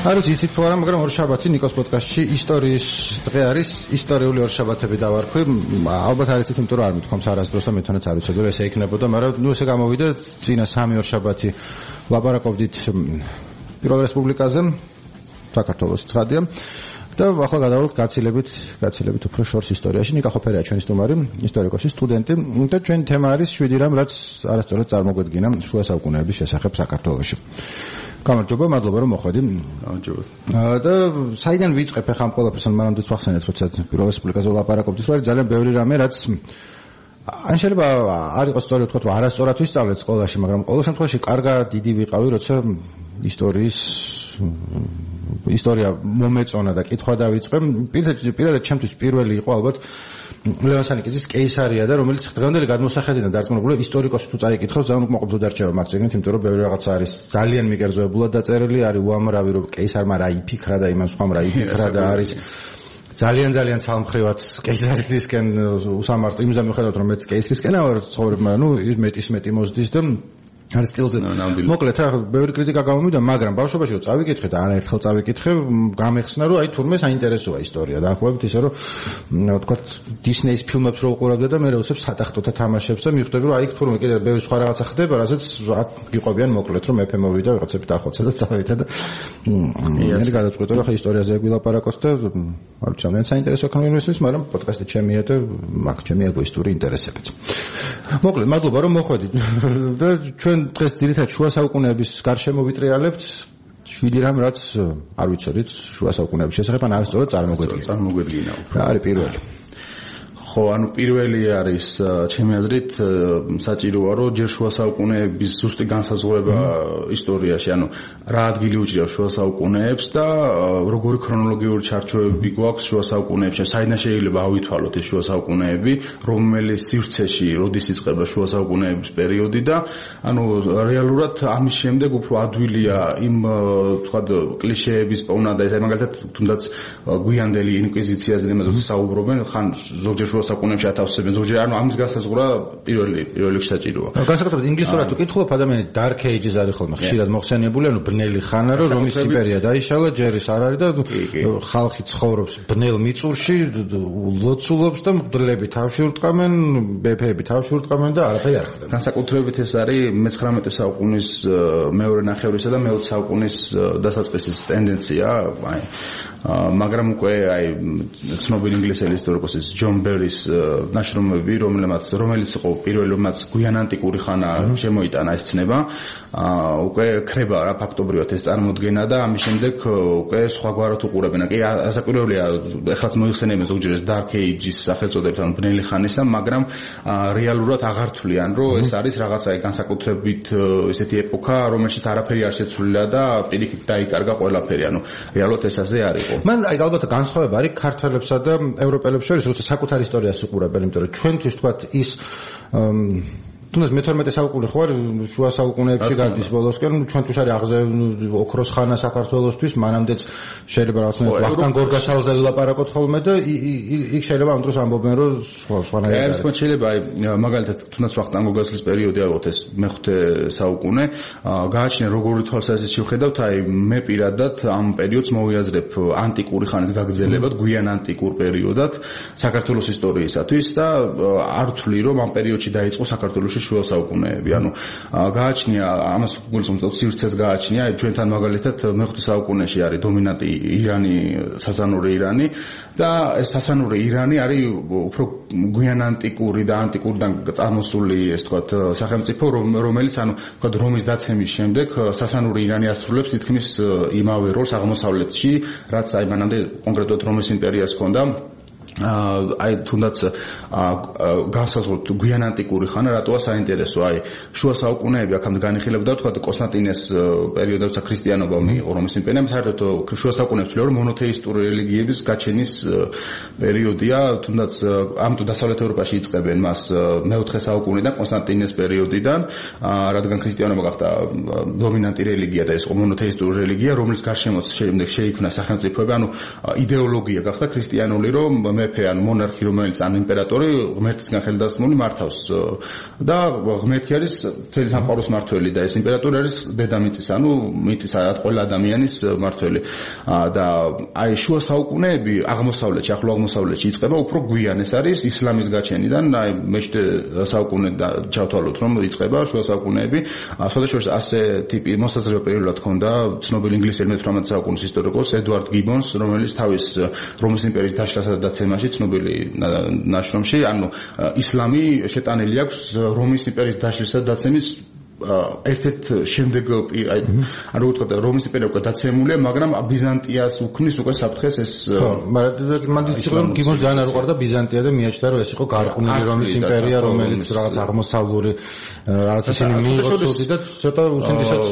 არის იცით თუ არა, მაგრამ ორშაბათი ნიკოს პოდკასტში ისტორიის დღე არის, ისტორიული ორშაბათები დავარქვი. ალბათ არ იცით, იმიტომ რომ არ მithkoms არასდროს და მე თვითონაც არ ვიცოდი, რომ ესე იქნებოდა, მაგრამ ესე გამოვიდა წინა 3 ორშაბათი ლაპარაკობდით პირველ რესპუბლიკაზე, საქართველოს ცხადია. და ახლა გადავვალთ გაცილებით უფრო შორს ისტორიაში. ნიკა ხოფერია ჩვენი სტუმარი, ისტორიკოსი, სტუდენტი და ჩვენი თემა არის 7 რამ, რაც არასწორად წარმოგვედგინა შუა საუკუნეების შესახებ საქართველოში. გამარჯობა, მადლობა რომ მოხვედი. გამარჯობა. და საიდან ვიწყებ ახლა ამ ყველაფერს, მანამდე ვახსენეთ, როცა პირველ რესპუბლიკაზე ვლაპარაკობდით, რომ არის ძალიან ბევრი რამე, რაც ან შეიძლება არ იყოს სწორი ვთქვათ, რომ არასწორად ვისწავლეთ სკოლაში, მაგრამ ყოველ შემთხვევაში კარგად დიდი ვიყავი, როცა ისტორია მომეწონა და კითხვა დავიწყე. პირადად ჩემთვის პირველი იყო ალბათ ლევან სანიკიძის კეისარია და რომელიც დღევანდელი გადმოსახედიდან დარწმუნებული ისტორიკოსი თუ წაიკითხავს, ძალიან უკმაყოფილო დარჩება მაგ წიგნით, იმიტომ რომ ბევრი რაღაცა არის ძალიან მიკერძოებულად დაწერილი, არის უამრავი, რომ კეისარმა რა იფიქრა და იმან სხვამ რა იფიქრა და არის ძალიან ცალმხრივად კეისარისისკენ უსამართლო იმის მიუხედავად რომ მეც კეისარისკენ ვარ ცხოვრობ, მაგრამ ის მეტი მოსდის და არის სტილზე. მოკლედ რა, ბევრი კრიტიკა გამომივიდა, მაგრამ ბავშვობაში რომ წავიკითხე და არაერთხელ წავიკითხე, გამეხსნა რომ აი თურმე საინტერესოა ისტორია და ახლობთ ისე რომ ვთქვათ დისნეის ფილმებს რო უყურავდა და მე როუსებს სატახტოთა თამაშებს და მიხვდები რომ აი თურმე კიდე ბევრი სხვა რაღაცა ხდება, რასაც აქ გიყვებიან მოკლედ რომ მეფე მოვიდა რაღაცები დახოცა და წავიდა და მე გადაწყვეტე რომ ხა ისტორიაზე გვილაპარაკოთ და არ ვიცი რა საინტერესო კონვერსაციის, მაგრამ პოდკასტი ჩემია და მაგ ჩემი ეგოისტური ინტერესებიც. მოკლედ მადლობა რომ მოხვედი და ჩვენ დღეს ძირითადად შუა საუკუნეების გარშემო ვიტრიალებთ 7 რამ, რაც არ ვიცოდით შუა საუკუნეების შესახებ, ან არასწორად წარმოგვედგინა. რა არის პირველი? ხო, ანუ პირველი არის ჩემი აზრით საჭიროა, რომ ჯერ შუა საუკუნეების ზუსტი განსაზღვრება ისტორიაში, ანუ რა ადგილი უჭირავს შუა საუკუნეებს და როგორი ქრონოლოგიური ჩარჩოები გვაქვს შუა საუკუნეებში, საიდან შეიძლება ავითვალოთ ეს შუა საუკუნეები, რომელი სივრცეში, როდის იწყება შუა საუკუნეების პერიოდი და ანუ რეალურად ამის შემდეგ უფრო ადვილია იმ თქვათ კლიშეების პოვნა და ეს მაგალითად თუნდაც გვიანდელი ინკვიზიციაზე იმაზე საუბრობენ, ხან ზოგჯერ საუკუნეებში ათავსებენ, ზოგჯერ ანუ ამის განსაზღვრა პირველი საჭიროა. განსაკუთრებით ინგლისურად თუ კითხულობ, ადამიანი dark ages არის ხოლმე ხშირად მოხსენიებული, ანუ ბნელი ხანა, რომ რომის იმპერია დაიშალა, ჯერ ის არ არის და ხალხი ცხოვრობს ბნელ მიწურში, ლოცულობს და მგლები თავში ურტყამენ, მეფეები თავში ურტყამენ და არაფერი არ ხდება. განსაკუთრებით ეს არის მე-19 საუკუნის მეორე ნახევრისა და მე-20 საუკუნის დასაწყისის ტენდენცია, მაგრამ უკვე აი ცნობილი ინგლისელი ისტორიკოსი ჯონ ბერის ნაშრომები, რომელიც იყო პირველი, რომელსაც გვიან ანტიკური ხანა შემოიტანა ეს ცნება, უკვე ხრება რა ფაქტობრივად ეს წარმოდგენა და ამის შემდეგ უკვე სხვაგვარად უყურებენ. კი, ასაკვირველია, ეხლაც მოიხსენებენ ზოგჯერ ეს dark ages სახელწოდებით, ანუ ბნელი ხანისა, მაგრამ რეალურად აღარ თვლიან, რომ ეს არის რაღაცა განსაკუთრებით ესეთი ეპოქა, რომელშიც არაფერი არ შეცვლილა და პირიქით დაიკარგა ყველაფერი, ანუ რეალურად ეს ასე არ იყო. მან აი ალბათ განსხვავება არის ქართველებსა და ევროპელებს შორის, როცა საკუთარ ისტორიას უყურებენ, იმიტომ რომ ჩვენთვის თქვათ ის თუნდაც მე-12 საუკუნე ხო არის შუა საუკუნეებში გადის ბოლოსკენ, ჩვენთვის არის აღზე ოქროს ხანა საქართველოსთვის, მანამდეც შეიძლება რაღაცა ვახტანგ გორგასალზე ვილაპარაკოთ ხოლმე და იქ შეიძლება ამ დროს ამბობენ რომ სხვანაირად არის. ეს შეიძლება აი მაგალითად თუნდაც ვახტანგ გორგასალის პერიოდი არის ეს მე-5 საუკუნე, გააჩნია როგორი თვალსაზრისით შევხედავთ, აი მე პირადად ამ პერიოდს მოვიაზრებ ანტიკური ხანის გაგრძელებად, გვიან ანტიკურ პერიოდად საქართველოს ისტორიისათვის და არ ვთვლი რომ ამ პერიოდში დაიწყო საქართველოს შუა საუკუნეები, ანუ გააჩნია ამას გულისხმობ სივრცეს გააჩნია, ჩვენთან მაგალითად მე-5 საუკუნეში არის დომინანტი ირანი, სასანური ირანი და ეს სასანური ირანი არის უფრო გვიან ანტიკური და ანტიკურიდან წარმოსული ეს თქვათ სახელმწიფო, რომელიც ანუ თქვათ რომის დაცემის შემდეგ სასანური ირანი ასრულებს თითქმის იმავე როლს აღმოსავლეთში, რაც აი მანამდე კონკრეტულად რომის იმპერიას ჰქონდა. აი თუნდაც განსაზღვროთ გვიან ანტიკური ხანა რატოა საინტერესო, აი შუა საუკუნეები აქამდე განიხილებოდა თქვა კონსტანტინეს პერიოდში, როცა ქრისტიანობა მიიღო რომის იმპერიამ, საერთოდ შუა საუკუნეებს თვლიან რომ მონოთეისტური რელიგიების გაჩენის პერიოდია, თუნდაც ამიტომ დასავლეთ ევროპაში იწყებენ მას მე-4 საუკუნიდან კონსტანტინეს პერიოდიდან, რადგან ქრისტიანობა გახდა დომინანტი რელიგია და ეს მონოთეისტური რელიგია, რომლის გარშემოც შემდეგ შეიქმნა სახელმწიფოები, ანუ იდეოლოგია გახდა ქრისტიანული, რომ მეფე ან მონარქი რომელიც ან იმპერატორი ღმერთისგან ხელდასმული მართავს და ღმერთი არის მთელი სამყაროს მართველი და ეს იმპერატორი არის დედამიწის ანუ მიწის ყველა ადამიანის მართველი და აი შუა საუკუნეები აღმოსავლეთში ახლო აღმოსავლეთში იწყება უფრო გვიან ეს არის ისლამის გაჩენიდან აი მე-17 საუკუნე ჩავთვალოთ რომ იწყება შუა საუკუნეები შესაძლოა ასე ტიპი მოსაზრება პირველად ჰქონდა ცნობილი ინგლისელი მე-18 საუკუნის ისტორიკოს ედვარდ გიბონს რომელიც თავის რომის იმპერიის დაშლასა და დაცემაში ცნობილი ნაშრომში ანუ ისლამი შეტანილი აქვს რომის იმპერიის დაშლისა და დაცემის ერთ-ერთ შემდეგ ანუ ვთქვათ რომის იმპერია უკვე დაცემულია მაგრამ ბიზანტიას უქმნის უკვე საფრთხეს ეს მაგრამ გიბონს ძალიან არ უყვარდა ბიზანტია და მიაჩნდა რომ ეს იყო გარყვნილი რომის იმპერია რომელიც რაღაც აღმოსავლური რაღაც ისინი მიიღოს და ცოტა უსინდისად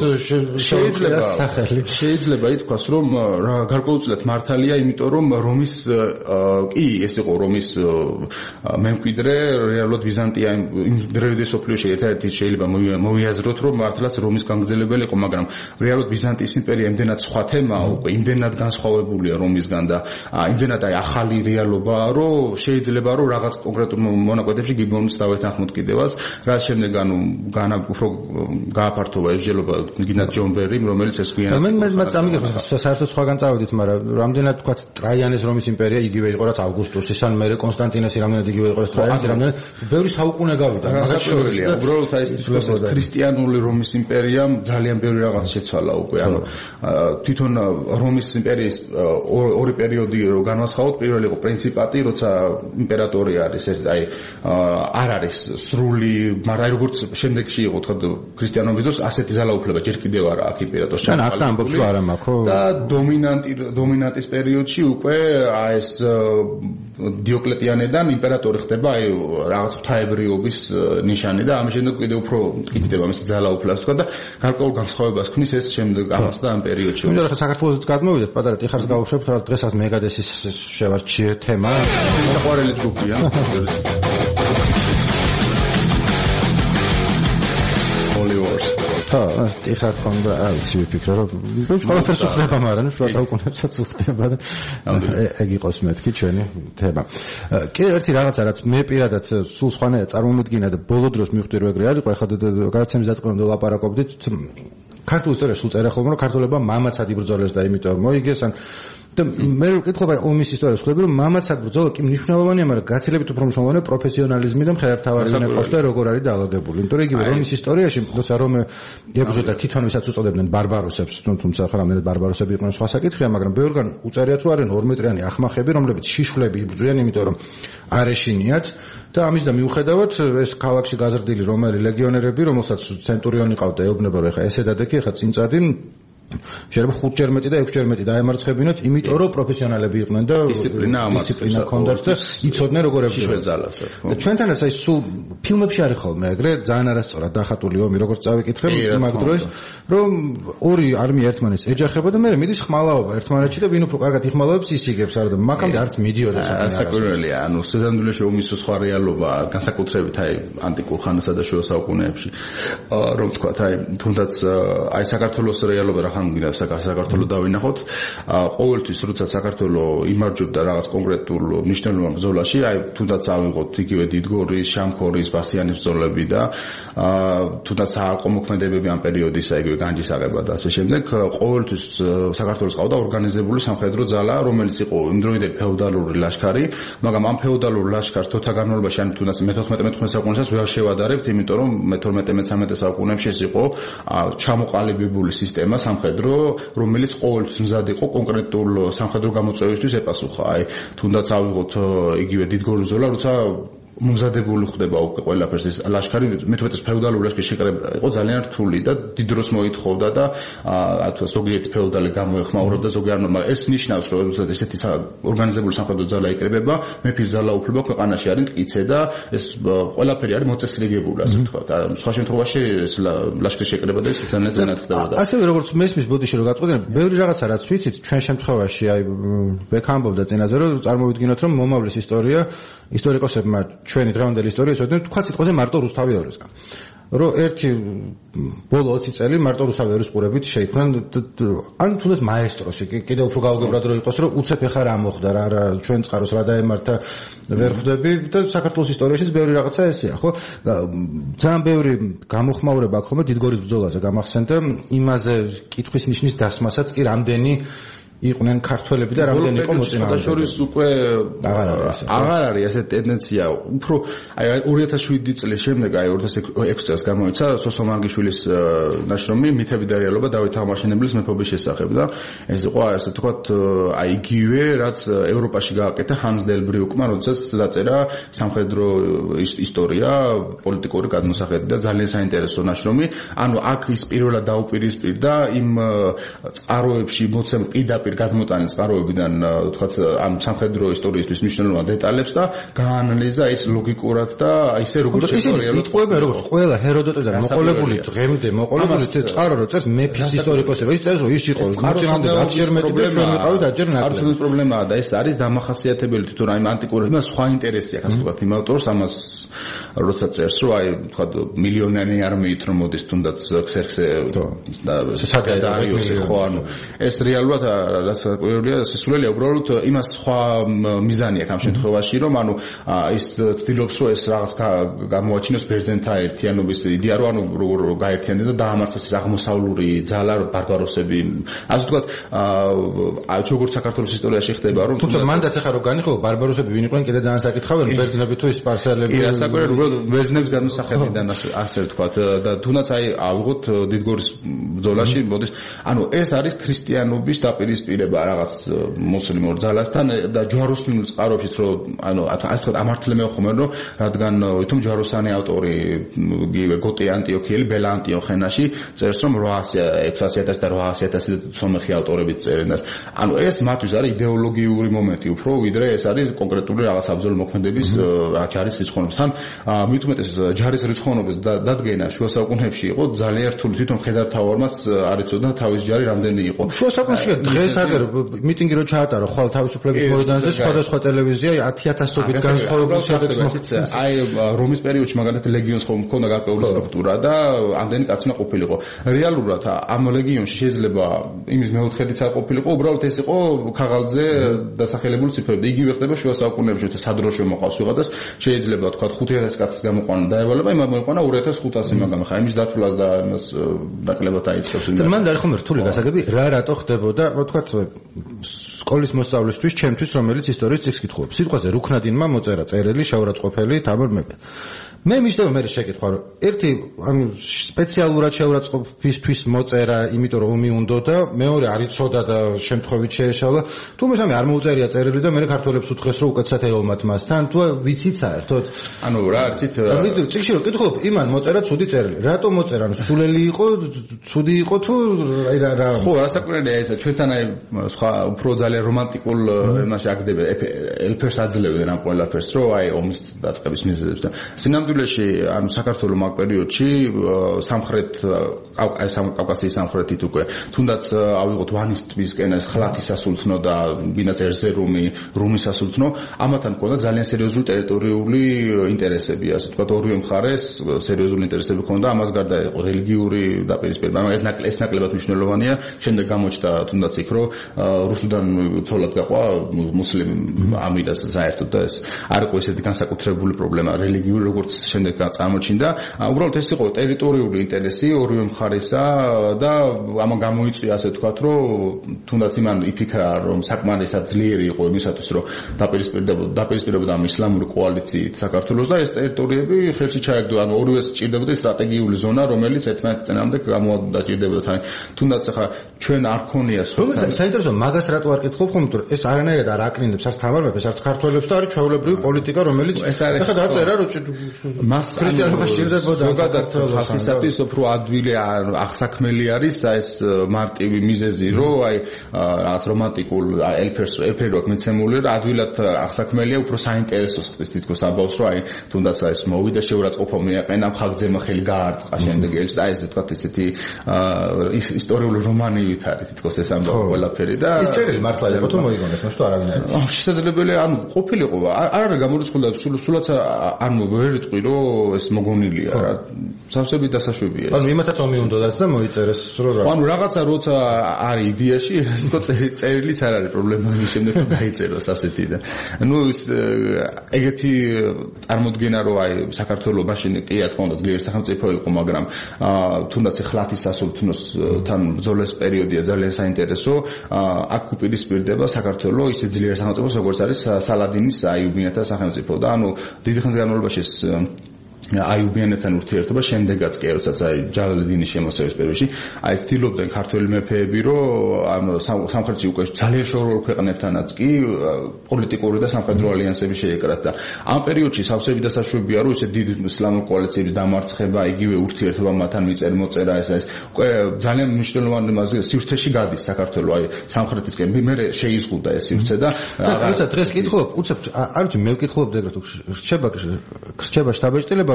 შეიძლება ითქვას რომ გარკვეულწილად მართალია იმიტომ რომ რომის კი ეს იყო რომის მემკვიდრე რეალურად ბიზანტია იმ დროინდელი სოფლიოში ერთ-ერთი შეიძლება მოვიაზროთ რომ მართლაც რომის განგრძელებელი იყო მაგრამ რეალურად ბიზანტიის იმპერია იმდენად სხვა თემაა უკვე იმდენად განსხვავებულია რომისგან და იმდენად აი ახალი რეალობაა რომ შეიძლება რომ რაღაც კონკრეტულ მონაკვეთებში გიბონის დავეთანხმოთ კიდევაც რაც შემდეგ ანუ უფრო გააფართოვა ებრძოლება გინდა ჯონ ბერიმ რომელიც ეს გვიანად მე წამიგებ საერთოდ სხვაგან წავედით მაგრამ რამდენად თქვა ტრაიანეს რომის იმპერია იგივე იყო რაც ავგუსტუსის ან მე კონსტანტინესი რამდენად იგივე იყო ეს ტრაიანეს რამდენად ბევრი საუკუნე გავიდა მაგრამ შეგვიძლია უბრალოდ აი ეს ქრისტიანული რომის იმპერიამ ძალიან ბევრი რაღაც შეცვალა უკვე ანუ თვითონ რომის იმპერიის ორი პერიოდი რო განვასხვაოთ პირველი იყო პრინციპატი როცა იმპერატორი არის აი არ არის სრული მაგრამ აი როგორც შემდეგში იყო თქვა ქრისტიანობის დროს ასეთი ძალაუფლება ჯერ კიდევ არ აქვს იმპერატორს ჩამოყალიბებული ან ამბობს არ ამაქო და დომინანტის პერიოდში უკვე აი ეს დიოკლეტიანედან იმპერატორი ხდება აი რაღაც ღვთაებრიობის ნიშანი და ამის შემდეგ კიდევ უფრო მტკიცდება მის ძალაუფლებას თქვა და გარკვეულ განსხვავებას ქმნის ეს შემდეგ ამას და ამ პერიოდში. მე რა საქართველოსაც გადმოვიდეთ, პატარა ტიხარს გავუშვებთ, რა დღესაც მეგადესის შევარჩიე თემა. საყვარელი ჯგუფია. ტიხარ კონდა აიცი ვიფიქრე რომ ყველაფერს უხდება მაგრამ შუა საუკუნეებსაც უხდება და ეგ იყოს მეთქი ჩვენი თემა. კიდევ ერთი რაღაცა რაც მე პირადად სულ სხვანაირად წარმომედგინა და ბოლო დროს მივხვდი რომ ეგრე არ იყო ახლა გადაცემის დაწყებამდე ვლაპარაკობდით ქართულ ისტორიაში სულ წერა ხოლმე რომ ქართველებმა მამაცად იბრძოლეს და იმიტომ მოიგეს ან და მე ვკითხავ ომის ისტორიას ვხვდები რომ მამაცად ბრძოლა კი მნიშვნელოვანია მაგრამ გაცილებით უფრო მნიშვნელოვანია პროფესიონალიზმი და მხედართმთავარი უნეყოფს და როგორ არის დაალაგებული იმიტომ რომ იგივე რომის ისტორიაში როცა რომე ებრძოდა თვითონ ვისაც უწოდებდნენ ბარბაროსებს თუმცა ახლა რამდენად ბარბაროსები იყვნენ სხვა საკითხია მაგრამ ბევრგან უწერიათ რომ არიან 2 მეტრიანი ახმახები რომლებიც შიშვლები იბრძვიან იმიტომ რომ არ ეშინიათ და ამის და მიუხედავად ეს ქალაქში გაზრდილი რომელი ლეგიონერები რომელსაც ცენტურიონი ყავდა ეუბნება რომ ეხა ესე დადექი ეხა წინწადი შეიძლება 5-ჯერ მეტი და 6-ჯერ მეტი დაემარცხებინოთ, იმიტომ რომ პროფესიონალები იყვნენ და დისციპლინა ჰქონდათ და იცოდნენ როგორ ებრძოლათ. და ჩვენთანაც აი სულ ფილმებში არის ხოლმე ეგრე ძალიან არასწორად დახატული ომი, როგორც წავიკითხებ მაგ დროს, რომ ორი არმია ერთმანეთს ეჯახება და მე მიდის ხმალაობა ერთმანეთში და ვინ უფრო კარგად იხმალავებს ის იგებს არა და მაგამდე არც მიდიოდა საქმე. საკურველია, ანუ სეზამნულში ომის სხვა რეალობა, განსაკუთრებით აი ანტიკურ ხანასა და შუა საუკუნეებში, რომ თქვა აი თუნდაც აი საქართველოს რეალობა რა გინდა საქართველოს დავინახოთ ყოველთვის როცა საქართველოს იმარჯვებდა რაღაც კონკრეტულ მნიშვნელოვან ბრძოლაში აი თუნდაც ავიღოთ იგივე დიდგორის, შამქორის, ბასტიანის ბრძოლები და თუნდაც აყომოქმედებები ამ პერიოდისა იგივე განჯისაღება და ასე შემდეგ ყოველთვის საქართველოს ყავდა ორგანიზებული სამხედრო ძალა რომელიც იყო იმ დროინდელი ფეოდალური ლაშქარი მაგრამ ამ ფეოდალურ ლაშქარს თოთა განმავლობაში ან თუნდაც მე-14-15 საუკუნესაც ვერ შევადარებთ იმიტომ რომ მე-12-13 საუკუნეებში ეს იყო ჩამოყალიბებული სისტემა სამხედრო რომელიც ყოველთვის მზად იყო კონკრეტულ სამხედრო გამოწვევისთვის ეპასუხა. აი, თუნდაც ავიღოთ იგივე დიდგორის ბრძოლა, როცა მომზადებული ხდება უკვე ყველაფერს ეს ლაშქარი მე-13 ფეოდალური ლაშქრის შეკრება იყო ძალიან რთული და დიდ დროს მოითხოვდა და თუ ზოგიერთი ფეოდალი გამოეხმაურებდა ზოგიერთი მაგრამ ეს ნიშნავს რომ როდესაც ესეთი ორგანიზებული სამხედრო ძალა იკრებება მეფის ძალაუფლება ქვეყანაში არის მტკიცე და ეს ყველაფერი არის მოწესრიგებული ასე ვთქვათ. სხვა შემთხვევაში ეს ლაშქრის შეკრება და ეს ძალიან ხდებოდა. ასევე როგორც მესმის ბოდიში რომ გაწყვეტენ ბევრი რაღაცა რაც ვიცით ჩვენ შემთხვევაში აი ბექ ამბობდა წინაზე რომ წარმოვიდგინოთ რომ მომავლის ისტორია ისტორიკოსებმა ჩვენი დღევანდელი ისტორია შეძენ თქვა სიტყვაზე მარტო რუსთავი ერისგან. რომ ერთი ბოლო 20 წელი მარტო რუსთავი ერისყურებით შეიქმნა ან თუნდაც მაესტროსი კიდევ უფრო გაუგებრად რო იყოს რომ უცებ ეხა რა მოხდა რა ჩვენ წყაროს რა დაემართა ვერ ხვდები და საქართველოს ისტორიაშიც ბევრი რაღაცა ესეა ხო ძალიან ბევრი გამოხმაურება აქვს ხოლმე დიდგორის ბრძოლაზე გამახსენდა და იმაზე კითხვის ნიშნის დასმასაც კი რამდენი იყვნენ ქართველები და რამდენი იყო მოწინააღმდეგე. შორის უკვე აღარ არის ესე ტენდენცია. უფრო აი 2007 წლის შემდეგ აი 2006 წელს გამოიცა სოსო მარგიშვილის ნაშრომი მითები და რეალობა დავით აღმაშენებლის მეფობის შესახებ და ეს იყო ასე ვთქვათ აი იგივე რაც ევროპაში გააკეთა ჰანს დელბრიუკმა როდესაც დაწერა სამხედრო ისტორია პოლიტიკური გადმოსახედი და ძალიან საინტერესო ნაშრომი. ანუ აქ ის პირველად დაუპირისპირდა იმ წყაროებში მოცემ პირდაპირ გადმოტანილ წყაროებიდან თქვათ ამ სამხედრო ისტორიისთვის მნიშვნელოვან დეტალებს და გაანალიზა ის ლოგიკურად და ისე როგორც შეგვიძლია იტყვება როგორც ყველა ჰეროდოტიდან მოყოლებული დღემდე მოყოლებული წყარო რო წერს მეფის ისტორიკოსი რო ის წერს რომ ის იყო მოწინააღმდეგე აღჭერ მეტი და ჩვენ ვიყავით აღჭერ ნაკლები აბსოლუტური პრობლემაა და ეს არის დამახასიათებელი თვითონ აი ანტიკური იმას სხვა ინტერესი აქვს თქვათ იმ ავტორს ამას როცა წერს რომ აი თქვათ მილიონიანი არმიით რომ მოდის თუნდაც ქსერქსე და სადარიოსი ხო ანუ ეს რეალურად რაც კვირვია სისულელია უბრალოდ იმას სხვა მიზანი აქვს ამ შემთხვევაში რომ ანუ ის ცდილობს რომ ეს რაღაც გამოაჩინოს ბერძენთა ერთიანობის იდეა რომ ანუ როგორ გაერთიანდნენ და დაამარცხეს ეს აღმოსავლური ძალა ბარბაროსები ასე ვთქვათ როგორც საქართველოს ისტორიაში ხდება რომ თუმცა მანდაც ახლა რო განიხილო ბარბაროსები ვინ იყვნენ კიდე ძალიან საკითხავენ ბერძნები თუ სპარსელები კი ასაკურებ უბრალოდ ბერძნებს გადმოსახედიდან ასე ვთქვათ და თუნდაც აი ავიღოთ დიდგორის ბრძოლაში მოდის ანუ ეს არის ქრისტიანობის დაპირისპირება რაღაც მუსლიმურ ძალასთან და ჯვაროსნულ წყაროებშიც რომ ანუ ასე ვთქვათ ამართლემე ხომ რომ რადგან თუმ ჯვაროსანი ავტორი გოტე ანტიოქიელი ბელა ანტიოხენაში წერს რომ 600,000 და 800,000 სომეხი ავტორებით წერენას ანუ ეს მათთვის არის იდეოლოგიური მომენტი უფრო ვიდრე ეს არის კონკრეტული რაღაც აბზოლუტური მოქმედების ჯარის რიცხოვნობის თან მით უმეტეს ჯარის რიცხოვნობის დადგენა შუა საუკუნეებში იყო ძალიან რთული თვითონ მხედართავარმაც არ იცოდა თავის ჯარი რამდენი იყო შუა საუკუნეებში დღეს აგერ მიტინგი რო ჩაატარო ხვალ თავისუფლების მოედანზე სხვადასხვა ტელევიზია 10,000-ობით განსხვავებულ შედეგს აი რომის პერიოდში მაგალითად ლეგიონს ხომ მქონდა გარკვეული სტრუქტურა და ამდენი კაცი უნდა ყოფილიყო რეალურად ამ ლეგიონში შეიძლება იმის მეოთხედიც არ ყოფილიყო უბრალოდ ეს იყო ქაღალდზე დასახელებული ციფრები იგივე ხდება შუა საუკუნეებში თუ სადროშო მოყავს ვიღაცას შეიძლება თქვა 5,000 კაცის გამოყვანა დაევალება იმ მოიყვანა 2,500 მაგრამ ხა იმის დათვლას და იმას დაკლებათ აიწყებს მან არის ხომ რთული გასაგები რა რატო ხდებოდა თქვა სკოლის მოსწავლისთვის ჩემთვის რომელიც ისტორიის წიგნს კითხულობს სიტყვაზე რუქნადინმა მოწერა წერილი შეურაცხყოფელი თამარ მეფე მე მიშდევ მე შეკითხვა რომ ერთი ანუ სპეციალურად შეურაცხყოფისთვის მოწერა იმიტომ რომ ომი უნდა და მეორე არ იცოდა და შემთხვევით შეეშალა თუ მესამე არ მოუწერია წერილი და მე ქართველებს უთხრეს რომ უკეთესად ეომათ მასთან თუ ვიცით საერთოდ ანუ რა არცით ვიდეო წიგნში რომ კითხულობ იმან მოწერა ცუდი წერილი რატო მოწერა ანუ სულელი იყო ცუდი იყო თუ აი რა ხო ასაკურენია ესა ჩვენთან აი სხვა უფრო ძალიან რომანტიკულ იმაში აგდება ელფერს აძლევდნენ ამ ყველაფერს რომ აი ომის დაწყების მიზეზებს და სინამდვილეში ანუ საქართველოს მაგ პერიოდში სამხრეთ კავკასიის სამხრეთით უკვე თუნდაც ავიღოთ ვანის ტბისკენ ეს ხლათის სასულთნო და ვინაც ერზერუმი რუმის სასულთნო ამათან მქონდა ძალიან სერიოზული ტერიტორიული ინტერესები ასე ვთქვათ ორივე მხარეს სერიოზული ინტერესები ჰქონდა ამას გარდა იყო რელიგიური დაპირისპირება მაგრამ ეს ნაკლებად მნიშვნელოვანია შემდეგ გამოჩნდა თუნდაც იქ რომ რუსუდან თოლად გაყვა მუსლიმ ამირას საერთოდ და ეს არ იყო ესეთი განსაკუთრებული პრობლემა რელიგიური როგორც შემდეგ წარმოჩინდა უბრალოდ ეს იყო ტერიტორიული ინტერესი ორივე მხარესა და ამან გამოიწვია ასე ვთქვათ რომ თუნდაც იმან იფიქრა რომ საკმარისად ძლიერი იყო იმისათვის რომ დაპირისპირებოდა ამ ისლამური კოალიციით საქართველოს და ეს ტერიტორიები ხელში ჩაეგდო ანუ ორივეს ჭირდებოდა სტრატეგიული ზონა რომელიც ერთმანეთს წინააღმდეგ გამოდაჭირდებოდა თუნდაც ახლა ჩვენ არ ქონია საინტერესო მაგას რატო არ კითხულობ ხომ თუ ეს არანაირად არ აკნინებს არც თამარ მეფეს არც ქართველებს და არის ჩვეულებრივი პოლიტიკა რომელიც ახლა დაწერა რომ მას ქრისტიანობას ჭირდებოდა ზოგადად ხალხისათვის უფრო ადვილი აღსაქმელი არის ეს მარტივი მიზეზი, რომ აი რაღაც რომანტიკულ ელფერი აქვს მიცემული და ადვილად აღსაქმელია, უფრო საინტერესოს ხდის თითქოს ამბავს, რომ აი თუნდაც ეს მოვიდა შეურაცხყოფა მიაყენა ხაგძემა ხელი გაარტყა შემდეგ ეს და ეს თქვა ესეთი ისტორიული რომანივით არის თითქოს ეს ამბავი ყველაფერი და ის წერილი მართლა იყო თუ მოიგონეს მას თუ არავინ არ იცის შესაძლებელია ანუ ყოფილიყო არ არის გამორიცხული და სულაც ანუ ვერ იტყვი რომ ეს მოგონილია რა სავსები დასაშვებია ანუ იმათაც ომი უნდათ და მოიწერეს რომ რა ანუ რაღაცა როცა არის იდეაში ეს თქო წერილიც არ არის პრობლემა მის შემდეგ რომ დაიწეროს ასეთი და ну ეგეთი წარმოდგენა რომ აი საქართველოს მაშინ კი რა თქმა უნდა ძლიერი სახელმწიფო იყო მაგრამ თუნდაც ეხლათის სასულთნოსთან ბრძოლის პერიოდია ძალიან საინტერესო აქ უპირისპირდება საქართველოს ისე ძლიერი სახელმწიფოს როგორც არის სალადინის აიუბიანთა სახელმწიფო და ანუ დიდი ხნის განმავლობაში ეს აიუბიანებთან ურთიერთობა შემდეგაც კი როდესაც აი ჯალალედინის შემოსევის პერიოდში აი ცდილობდნენ ქართველი მეფეები რომ სამხრეთში უკვე ძალიან შორეულ ქვეყნებთანაც კი პოლიტიკური და სამხედრო ალიანსები შეეკრათ და ამ პერიოდში სავსები დასაშვებია რომ ისე დიდი ისლამური კოალიციების დამარცხება იგივე ურთიერთობა მათთან მიწერა ეს უკვე ძალიან მნიშვნელოვანი სივრცეში გადის საქართველოს აი სამხრეთისკენ მე შეიზღუდა ეს სივრცე და როცა დღეს კითხულობ უცებ არ ვიცი მე ვკითხულობ ეგრეთ რჩება შტაბეჭდილება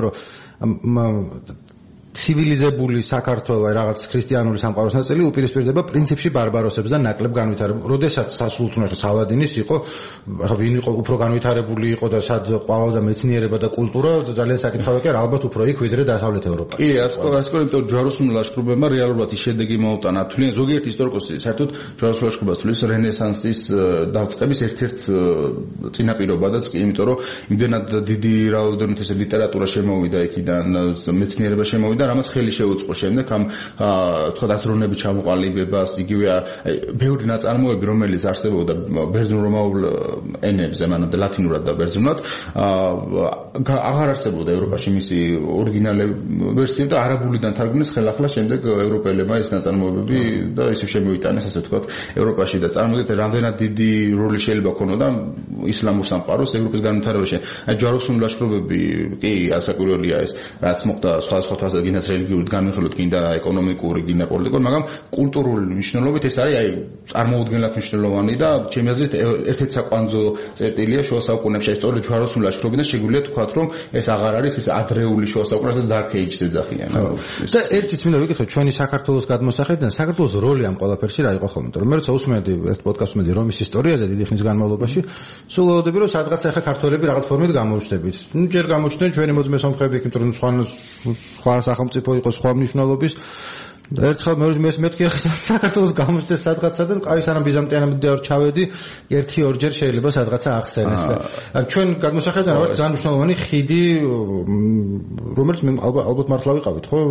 ცივილიზებული საქართველოს რაღაც ქრისტიანული სამყაროს ნაწილი უპირისპირდება პრინციპში ბარბაროსებს და ნაკლებ განვითარებულ. როდესაც სასულთნოთა სალადინის იყო, ახლა ვინ იყო უფრო განვითარებული იყო და სად ყვაოდა მეცნიერება და კულტურა ძალიან საკითხავია კი ალბათ უფრო იქ ვიდრე დასავლეთ ევროპა. კი, ასკოლიმიტომ ჯვაროსნულ ლაშქრობებმა რეალურად ის შედეგი მოუტანა. თვლიან ზოგიერთი ისტორიკოსი საერთოდ ჯვაროსნულ ლაშქრობას თვლის რენესანსის დაწყების ერთ-ერთ წინაპირობადაც კი, იმიტომ რომ იმდენად დიდი რაოდენობით ეს ლიტერატურა შემოვიდა იქიდან, მეცნიერება შემოვიდა რამაც ხელი შეუწყო შემდეგ ამ თქვა აზროვნების ჩამოყალიბებას იგივე ბევრი ნაწარმოები რომელიც არსებობდა ბერძნულ-რომაულ ენებზე მანამდე ლათინურად და ბერძნულად აღარ არსებობდა ევროპაში მისი ორიგინალი ვერსია და არაბულიდან თარგმნეს ხელახლა შემდეგ ევროპელებმა ეს ნაწარმოებები და ისე შემოიტანეს ასე თქვა ევროპაში და წარმოგიდგენთ რამდენად დიდი როლი შეიძლება ქონოდა ისლამურ სამყაროს ევროპის განვითარებაში აი ჯვაროსნული ლაშქრობები კი ასაკვირველია ეს რაც მოხდა სხვადასხვა თვალსაზრისით გინდაც რელიგიური განვიხილოთ გინდა ეკონომიკური გინდა პოლიტიკური მაგრამ კულტურული მნიშვნელობით ეს არის აი წარმოუდგენლად მნიშვნელოვანი და ჩემი აზრით ერთ-ერთი საკვანძო წერტილია შუა საუკუნეებში სწორედ ჯვაროსნული ლაშქრობიდან შეგვიძლია თქვათ რომ ეს აღარ არის ეს ადრეული შუა საუკუნეების dark age-ს ეძახიან და ერთიც მინდა ვიკითხო ჩვენი საქართველოს გადმოსახედიდან საქართველოს როლი ამ ყველაფერში რა იყო ხოლმე რომ მე როცა usმენდი ერთ პოდკასტს უმედი რომის ისტორიაზე დიდი ხნის განმავლობაში სულ ვეუბნები რომ სადღაც ახლა ქართველები რაღაც ფორმით გამოჩნდებით ნუ ჯერ გამოჩნდნენ ჩვენი მოძმე სომხები იქ იმიტომ რომ სხვა სახელმწიფო იყო სხვა მნიშვნელობის ერთხელ მე თქვი ახლა საქართველოს გამოჩნდეს სადღაცა და კაი სანამ ბიზანტიანამდე არ ჩავედი 1-2 ჯერ შეიძლება სადღაცა ახსენეს და ჩვენ გადმოსახედიდან რა ძალიან მნიშვნელოვანი ხიდი რომელიც მე ალბათ მართლა ვიყავით ხო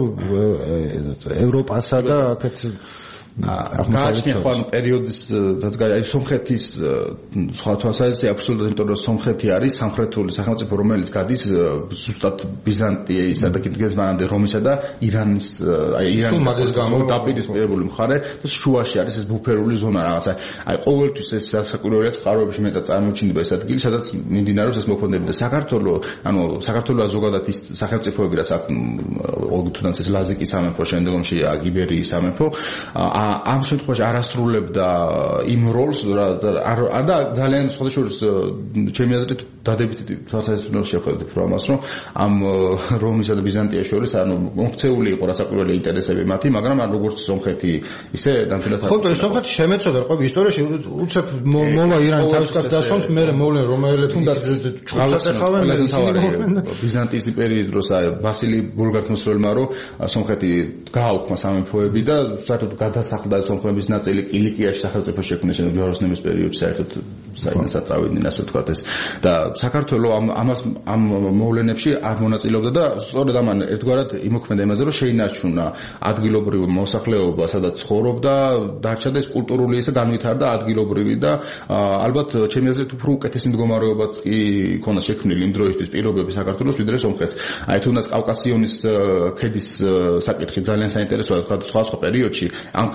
ევროპასა და აქეთ გააჩნია ხო ანუ პერიოდის აი სომხეთის სხვა თვალსაზრისით აბსოლუტურად იმიტომ რომ სომხეთი არის სამხრეთული სახელმწიფო რომელიც გადის ზუსტად ბიზანტიისა და კიდგეს მანამდე რომისა და ირანის აი ირანის დაპირისპირებული მხარე და შუაში არის ეს ბუფერული ზონა რაღაცა აი ყოველთვის ეს საკურორია წყაროებში მეტად წარმოჩინდება ეს ადგილი სადაც მიმდინარეობს ეს მოქმედება და საქართველოს ანუ საქართველოს ზოგადად ის სახელმწიფოები რაც აქ თუნდაც ეს ლაზიკის სამეფო შემდგომში იბერიის სამეფო ამ შემთხვევაში არასრულებდა იმ როლს და ძალიან სხვადასხვა ჩემი აზრით დადებითი თვალსაზრისით შეხედეთ რომ ამას რომ ამ რომისა და ბიზანტიის შორის ანუ მოქცეული იყო რასაკვირველი ინტერესები მათი მაგრამ არ როგორც სომხეთი ისე დამფილად ხო და სომხეთი შემეცოდა რა ყოფილი ისტორიაში უცებ მოვა ირანი თავის კაც დასვამს მე მოვლენ რომაელები თუნდაც ჩუქცად ეხავენ ბიზანტიის იმპერიის დროს ვასილი ბულგართმოსროლმა რომ სომხეთი გააუქმა სამეფოები და საერთოდ გადასახლდა სომხების ნაწილი კილიკიაში სახელმწიფო შექმნეს შემდეგ ჯვაროსნების პერიოდში საერთოდ საერთოდ წავიდნენ ასე ვთქვათ ეს და საქართველოს ამას ამ მოვლენებში არ მონაწილეობდა და სწორედ ამან ერთგვარად იმოქმედა იმაზე რომ შეინარჩუნა ადგილობრივი მოსახლეობა სადაც ცხოვრობდა დარჩა და ეს კულტურული ესე განვითარდა ადგილობრივი და ალბათ ჩემი აზრით უფრო უკეთესი მდგომარეობაც კი ქონდა შექმნილი იმ დროისთვის პირობები საქართველოს ვიდრე სომხეთს აი თუნდაც კავკასიონის ქედის საკითხი ძალიან საინტერესოა სხვა პერიოდში ამ ქედს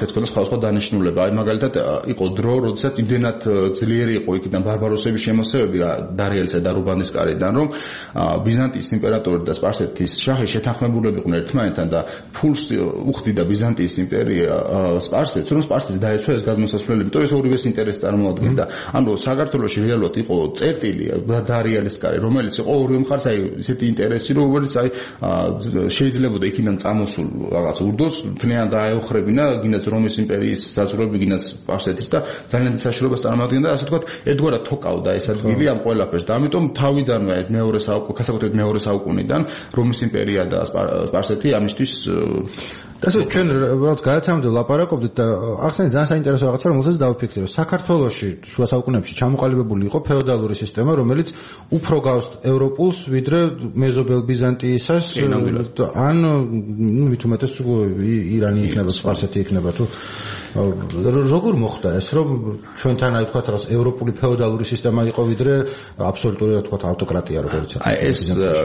როგორც ქონდა სხვადასხვა დანიშნულება. აი მაგალითად იყო დრო, როდესაც იმდენად ძლიერი იყო იქიდან ბარბაროსების შემოსევები დარიელისა და რუბანის კარიდან, რომ ბიზანტიის იმპერატორი და სპარსეთის შაჰი შეთანხმებულები იყვნენ ერთმანეთთან და ფულს უხდიდა ბიზანტიის იმპერია სპარსეთს, რომ სპარსეთს დაეცვა ეს გადმოსასვლელი, იმიტომ ეს ორივეს ინტერესს წარმოადგენდა. ანუ საქართველოში რეალურად იყო წერტილი დარიელის კარი, რომელიც იყო ორივე მხარეს აი ესეთი ინტერესი, რომელიც აი შეიძლებოდა იქიდან წამოსულ რაღაც ურდოს თლიან დაეოხრებინა გინდაც რომის იმპერიის საზღვრები, გინდაც სპარსეთის და ძალიან დიდ საშუალებას წარმოადგენდა, ასე ვთქვათ, ერთგვარად თოკავდა ეს ადგილი ამ ყველაფერს და ამიტომ თავიდანვე მეორე საუკუნიდან მეორე საუკუნიდან რომის იმპერია და სპარსეთი ამისთვის ასე ჩვენ რაღაც გადაცემამდე ლაპარაკობდით და ახსენეთ ძალიან საინტერესო რაღაცა, რომელსაც დავფიქრე, რომ საქართველოში შუა საუკუნეებში ჩამოყალიბებული იყო ფეოდალური სისტემა, რომელიც უფრო გავს ევროპულს, ვიდრე მეზობელ ბიზანტიისას, ან მით უმეტეს ირანი იქნება, სპარსეთი იქნება თუ როგორ მოხდა ეს, რომ ჩვენთან აი თქვა რაღაც ევროპული ფეოდალური სისტემა იყო, ვიდრე აბსოლუტური თქვა ავტოკრატია როგორც აი ეს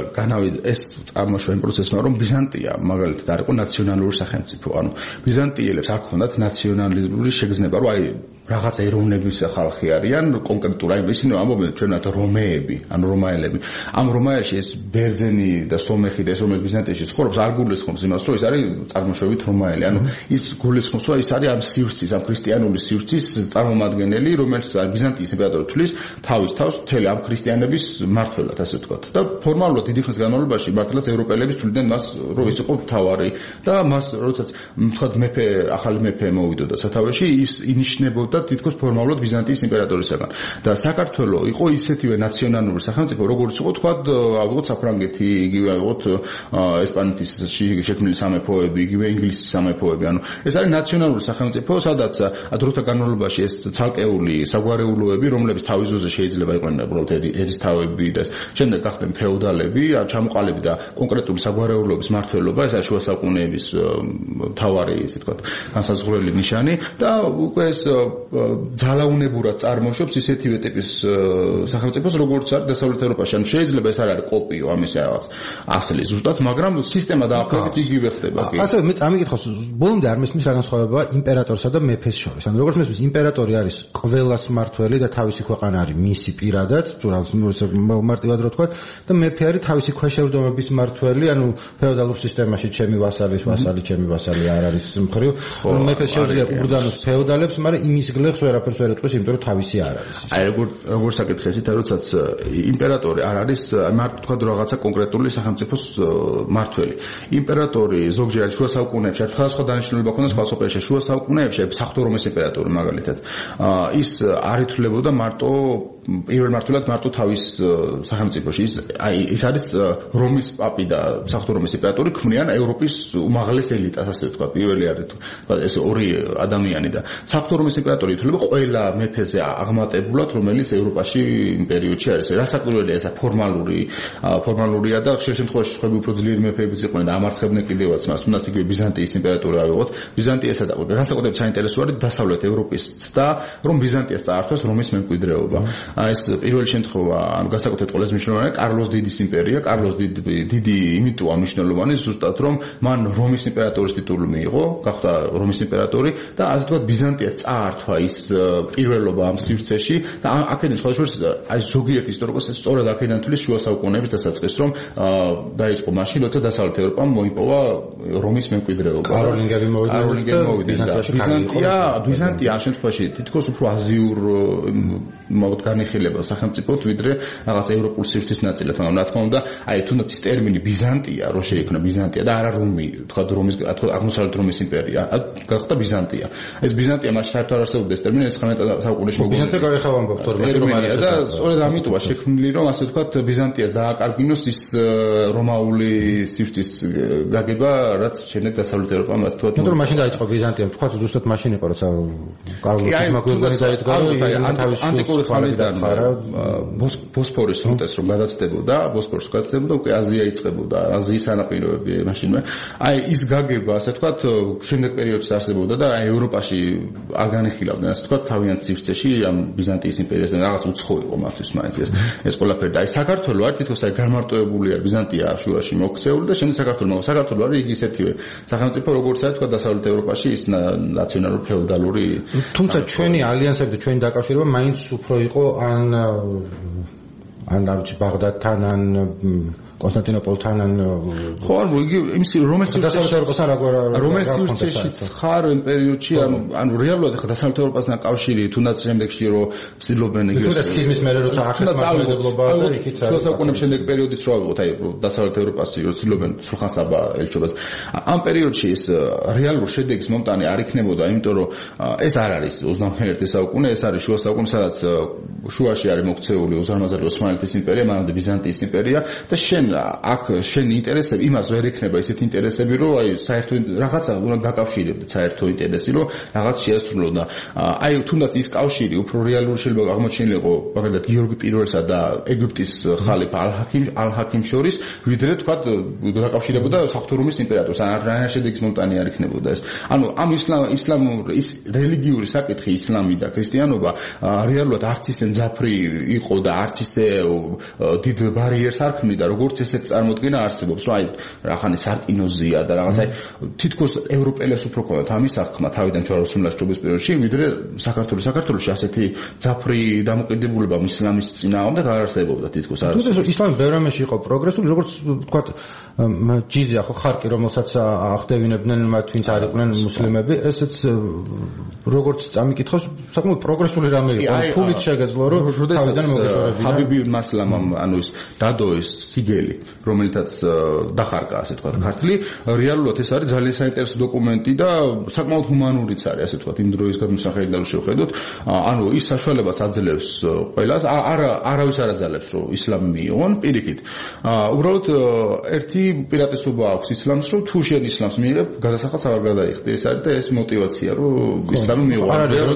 ეს წარმოშვა იმ პროცესმა, რომ ბიზანტია მაგალითად არ იყო ნაციონალური სახელმწიფო, ანუ ბიზანტიელებს არ ჰქონდათ ნაციონალური შეგრძნება, რომ აი რაღაც ეროვნების ხალხი არიან კონკრეტულად, აი ისინი ამბობენ ჩვენათ რომეები, ანუ რომაელები. ამ რომაელში ეს ბერძენი და სომეხი და ეს რომელიც ბიზანტიაში ცხოვრობს, არ გულისხმობს იმას, რომ ეს არის წარმოშობით რომაელი. ანუ ის გულისხმობს, რომ ის არის ამ სივრცის, ამ ქრისტიანული სივრცის წარმომადგენელი, რომელიც ბიზანტიის იმპერატორი თვლის თავის თავს მთელი ამ ქრისტიანების მმართველად, ასე ვთქვათ. და ფორმალურად დიდი ხნის განმავლობაში მართლაც ევროპელების თვლიდნენ მას, რომ ის იყო მთავარი და მას როდესაც ვთქვათ მეფე, ახალი მეფე მოვიდოდა სათავეში, ის ინიშნებოდა თითქოს ფორმალურად ბიზანტიის იმპერატორისაგან. და საქართველო იყო ისეთივე ნაციონალური სახელმწიფო, როგორც იყო თქვათ, ავიღოთ საფრანგეთი, იგივე ავიღოთ ესპანეთის შექმნილი სამეფოები, იგივე ინგლისის სამეფოები. ანუ ეს არის ნაციონალური სახელმწიფო, სადაც დროთა განმავლობაში ეს ცალკეული საგვარეულოები, რომლებიც თავის ძოზე შეიძლება იყვნენ უბრალოდ ერისთავები და შემდეგ გახდნენ ფეოდალები, ჩამოყალიბდა და კონკრეტული საგვარეულოების მმართველობა, ეს არის შუა საუკუნეების მთავარი, ისე ვთქვათ, განსაზღვრელი ნიშანი და უკვე ეს ძალაუნებურად წარმოშობს ისეთივე ტიპის სახელმწიფოს, როგორც არის დასავლეთ ევროპაში. ანუ შეიძლება ეს არ არის კოპიო ამის რაღაც ასლი ზუსტად, მაგრამ სისტემა დაახლოებით იგივე ხდება კი. ასე მე წამიკითხავს, ბოლომდე არ მესმის რა განსხვავება იმპერატორსა და მეფეს შორის. ანუ როგორც მესმის იმპერატორი არის ყველას მმართველი და თავისი ქვეყანა არის მისი პირადად, თუ რა მარტივად რო თქვა, და მეფე არის თავისი ქვეშევრდომების მმართველი, ანუ ფეოდალურ სისტემაში ჩემი ვასალი, ჩემი ვასალი არ არის მხრივ. მეფე შეუძლია უბრძანოს ფეოდალებს, მაგრამ იმის გლეხს ვერაფერს ვერ ეთქვის, იმიტომ რომ თავისი არ არის. აი როგორ საკითხი ესეთ, როდესაც იმპერატორი არ არის მარტო თქვა რაღაცა კონკრეტული სახელმწიფოს მმართველი. იმპერატორი ზოგჯერ შუა საუკუნეებში სხვადასხვა დანიშნულება ჰქონდა სხვა პერიოდში, შუა საუკუნეებში საღვთო რომის იმპერატორი მაგალითად. ის არ ითვლებოდა მარტო პირველ მმართველად მარტო თავის სახელმწიფოში. ის არის რომის პაპი და საღვთო რომის იმპერატორი ქმნიან ევროპის უმაღლეს ელიტას, ასე ვთქვათ. პირველი არის ეს ორი ადამიანი და საღვთო რომის იმპერატორი ითვლება ყველა მეფეზე აღმატებულად, რომელიც ევროპაში იმ პერიოდში არის. რასაკვირველია, ეს ფორმალურია და ხშირ შემთხვევაში სხვები უფრო ძლიერი მეფეებიც იყვნენ და ამარცხებდნენ კიდევაც მას. თუნდაც იგივე ბიზანტიის იმპერატორი ავიღოთ. ბიზანტიასა და განსაკუთრებით საინტერესო არის დასავლეთ ევროპის ცდა, რომ ბიზანტიას წაართვას რომის მემკვიდრეობა. ეს პირველი შემთხვევა, ანუ განსაკუთრებით ყველაზე მნიშვნელოვანია კარლოს დიდის იმპერია. კარლოს დიდი იმიტოა მნიშვნელოვანი ზუსტად, რომ მან რომის იმპერატორის ტიტული მიიღო, გახდა რომის იმპერატორი და ასე ვთქვათ ბიზანტიას წაართვა ის პირველობა ამ სივრცეში და აქედან სხვადასხვა აი ზოგიერთი ისტორიკოსი სწორად აქედან თulis შუა საუკუნეების დასაწყისს, რომ დაიწყო მაშინ, როცა დასავლეთ ევროპამ მოიპოვა რომის მემკვიდრეობა. კაროლინგები მოვიდა. ბიზანტია ამ შემთხვევაში თითქოს უფრო აზიურ განიხილება სახელმწიფოდ, ვიდრე რაღაც ევროპულ სივრცის ნაწილად. მაგრამ რა თქმა უნდა, აი თუნდაც ის ტერმინი ბიზანტია, რო შეიქმნა ბიზანტია და არა რომი, თქვა რომის, აღმოსავლეთ რომის იმპერია, გახდა ბიზანტია. ეს ბიზანტია მას საერთოდ არ არსებობდა ეს ტერმინი 19 საუკუნეში მოგვიდა. ბიზანტია გაიხავა ფორმალურად და სწორედ ამიტომა შექმნილი, რომ ასე ვთქვათ ბიზანტიას დააკარგინოს ის რომაული სივრცის გაგება, რაც შემდეგ დასავლეთ ევროპამ ასე ვთქვათ. მაგრამ მაშინ დაიწყო ბიზანტია, თქვა ზუსტად მაშინ იყო, როცა კარლოს დიდმა გვერდანი დაიდგა, ანტიკური ხანიდან ბოსფორის სრუტეს რომ გადაცდებოდა, ბოსფორს გადაცდებოდა, უკვე აზია იწყებოდა, აზიის სანაპიროები მაშინვე. აი ის გაგება, ასე ვთქვათ, შემდეგ პერიოდში არსებობდა და აი ევროპაში არ განიხილავდნენ, ასე ვთქვათ, თავიანთ სივრცეში ამ ბიზანტიის იმპერიასთან რაღაც უცხო იყო მათთვის მაინც ეს ყველაფერი. და აი საქართველო არ თითქოს აი განმარტოებული არ ბიზანტია შუაში მოქცეული და შემდეგ საქართველო არის იგი ისეთივე სახელმწიფო როგორც არის თქვა დასავლეთ ევროპაში ის ნაციონალურ ფეოდალური. თუმცა ჩვენი ალიანსები და ჩვენი დაკავშირება მაინც უფრო იყო ან არ ვიცი ბაღდადთან ან კონსტანტინოპოლთან ან ხო არ იგი იმის რომელ სივრცეშიც ხარ იმ პერიოდში ანუ რეალურად ხა დასავლეთ ევროპასთან კავშირი თუნდაც შემდეგში რომ ცდილობენ ეგრე სქიზმის მერე როცა აქეთ მართლმადიდებლობა და იქით შუა საუკუნეების შემდეგ პერიოდიც რო ავიღოთ აი დასავლეთ ევროპაში რომ ცდილობენ სრულხანსაბა ელჩობას ამ პერიოდში ეს რეალურ შედეგის მომტანი არ იქნებოდა იმიტომ რომ ეს არ არის 21 საუკუნე ეს არის შუა საუკუნე სადაც შუაში არის მოქცეული უზარმაზარი ოსმალეთის იმპერია მანამდე ბიზანტიის იმპერია და აქ შენი ინტერესები იმას ვერ ექნება ისეთ ინტერესები რომ აი საერთო რაღაცა უნდა დაკავშირებდეთ საერთო ინტერესი რომ რაღაც შეასრულო და აი თუნდაც ის კავშირი უფრო რეალური შეიძლება აღმოჩენილიყო მაგალითად გიორგი პირველსა და ეგვიპტის ხალიფა ალ-ჰაკიმ შორის ვიდრე თქვა დაკავშირებოდა საფრთხურუმის იმპერატორს ან რა შედეგის მომტანი არ იქნებოდა ეს ანუ ამ ისლამური ის რელიგიური საკითხი ისლამი და ქრისტიანობა რეალურად არც ისე მძაფრი იყო და არც ისე დიდ ბარიერს არ ქმნიდა როგორც ესეთი წარმოდგენა არსებობს, რომ აი რახანი სარკინოზია და რაღაც აი თითქოს ევროპელებს უფრო ქონდათ ამის აღქმა თავიდან ჯვაროსნულაშობის პერიოდში, ვიდრე საქართველოში ასეთი ძაფრი დამოკიდებულება ისლამის წინააღმდეგ არ არსებობდა თითქოს არ. თუმცა ისლამი ბევრ რამეში იყო პროგრესული, როგორც ვთქვათ, ჯიზია ხო ხარკი, რომელსაც ახდევინებდნენ მათ ვინც არ იყვნენ მუსლიმები, ესეც როგორც წამიკითხავს, საკმაოდ პროგრესული რამე იყო. ფულით შეგეძლო, რომ თავიდან მოგეშორებინა. ჰაბიბი მასლამამ ანუ ის დადო ეს სიგელი რომელთაც დახარკა ასე ვთქვათ ქართლი რეალურად ეს არის ძალიან საინტერესო დოკუმენტი და საკმაოდ ჰუმანურიც არის ასე ვთქვათ იმ დროის გადმოსახედიდან რომ შევხედოთ ანუ ის საშუალებას აძლევს ყველას არავის არ აძლევს რომ ისლამი მიიღონ პირიქით უბრალოდ ერთი პირატესობა აქვს ისლამს რომ თუ შენ ისლამს მიიღებ გადასახადს აღარ გადაიხდი ეს არის და ეს мотиваცია რომ ისლამი მიიღო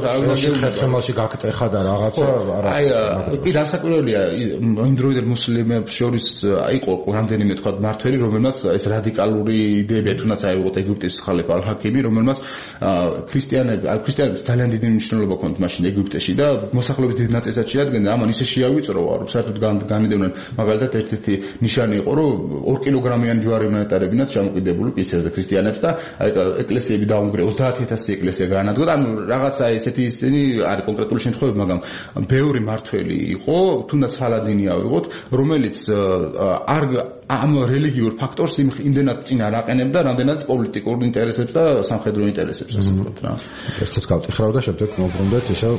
ხერხემალში გაკტეხა და რაღაცა აი კი დასაკვირველია იმ დროიდან მუსლიმებს შორის იყო რამდენიმე თქვა მართველი რომელმაც ეს რადიკალური იდეები თუნდაც აიღოთ ეგვიპტის ხალიფა ალ-ჰაკიმი რომელმაც ქრისტიანებს ძალიან დიდი მნიშვნელობა ჰქონდათ მაშინ ეგვიპტეში და მოსახლეობის დიდ ნაწილსაც შეადგენდა ამან ისე შეავიწროვა რომ საერთოდ განიდევდნენ მაგალითად ერთ-ერთი ნიშანი იყო რომ 2 კილოგრამიანი ჯვარი უნდა ეტარებინათ ჩამოყიდებული კისერზე ქრისტიანებს და ეკლესიები დაუნგრე 30000 ეკლესია გაანადგურა ანუ რაღაცა ესეთი ისინი არის კონკრეტული შემთხვევები მაგრამ ბევრი მართველი იყო თუნდაც სალადინი ავიღოთ რომელიც ამ რელიგიურ ფაქტორს იმდენად წინ არ აყენებდა, რამდენად პოლიტიკურ ინტერესებს და სამხედრო ინტერესებს ასე ვთქვათ რა. ერთად გავტიხრავ და შემდეგ მოვბრუნდეთ ისევ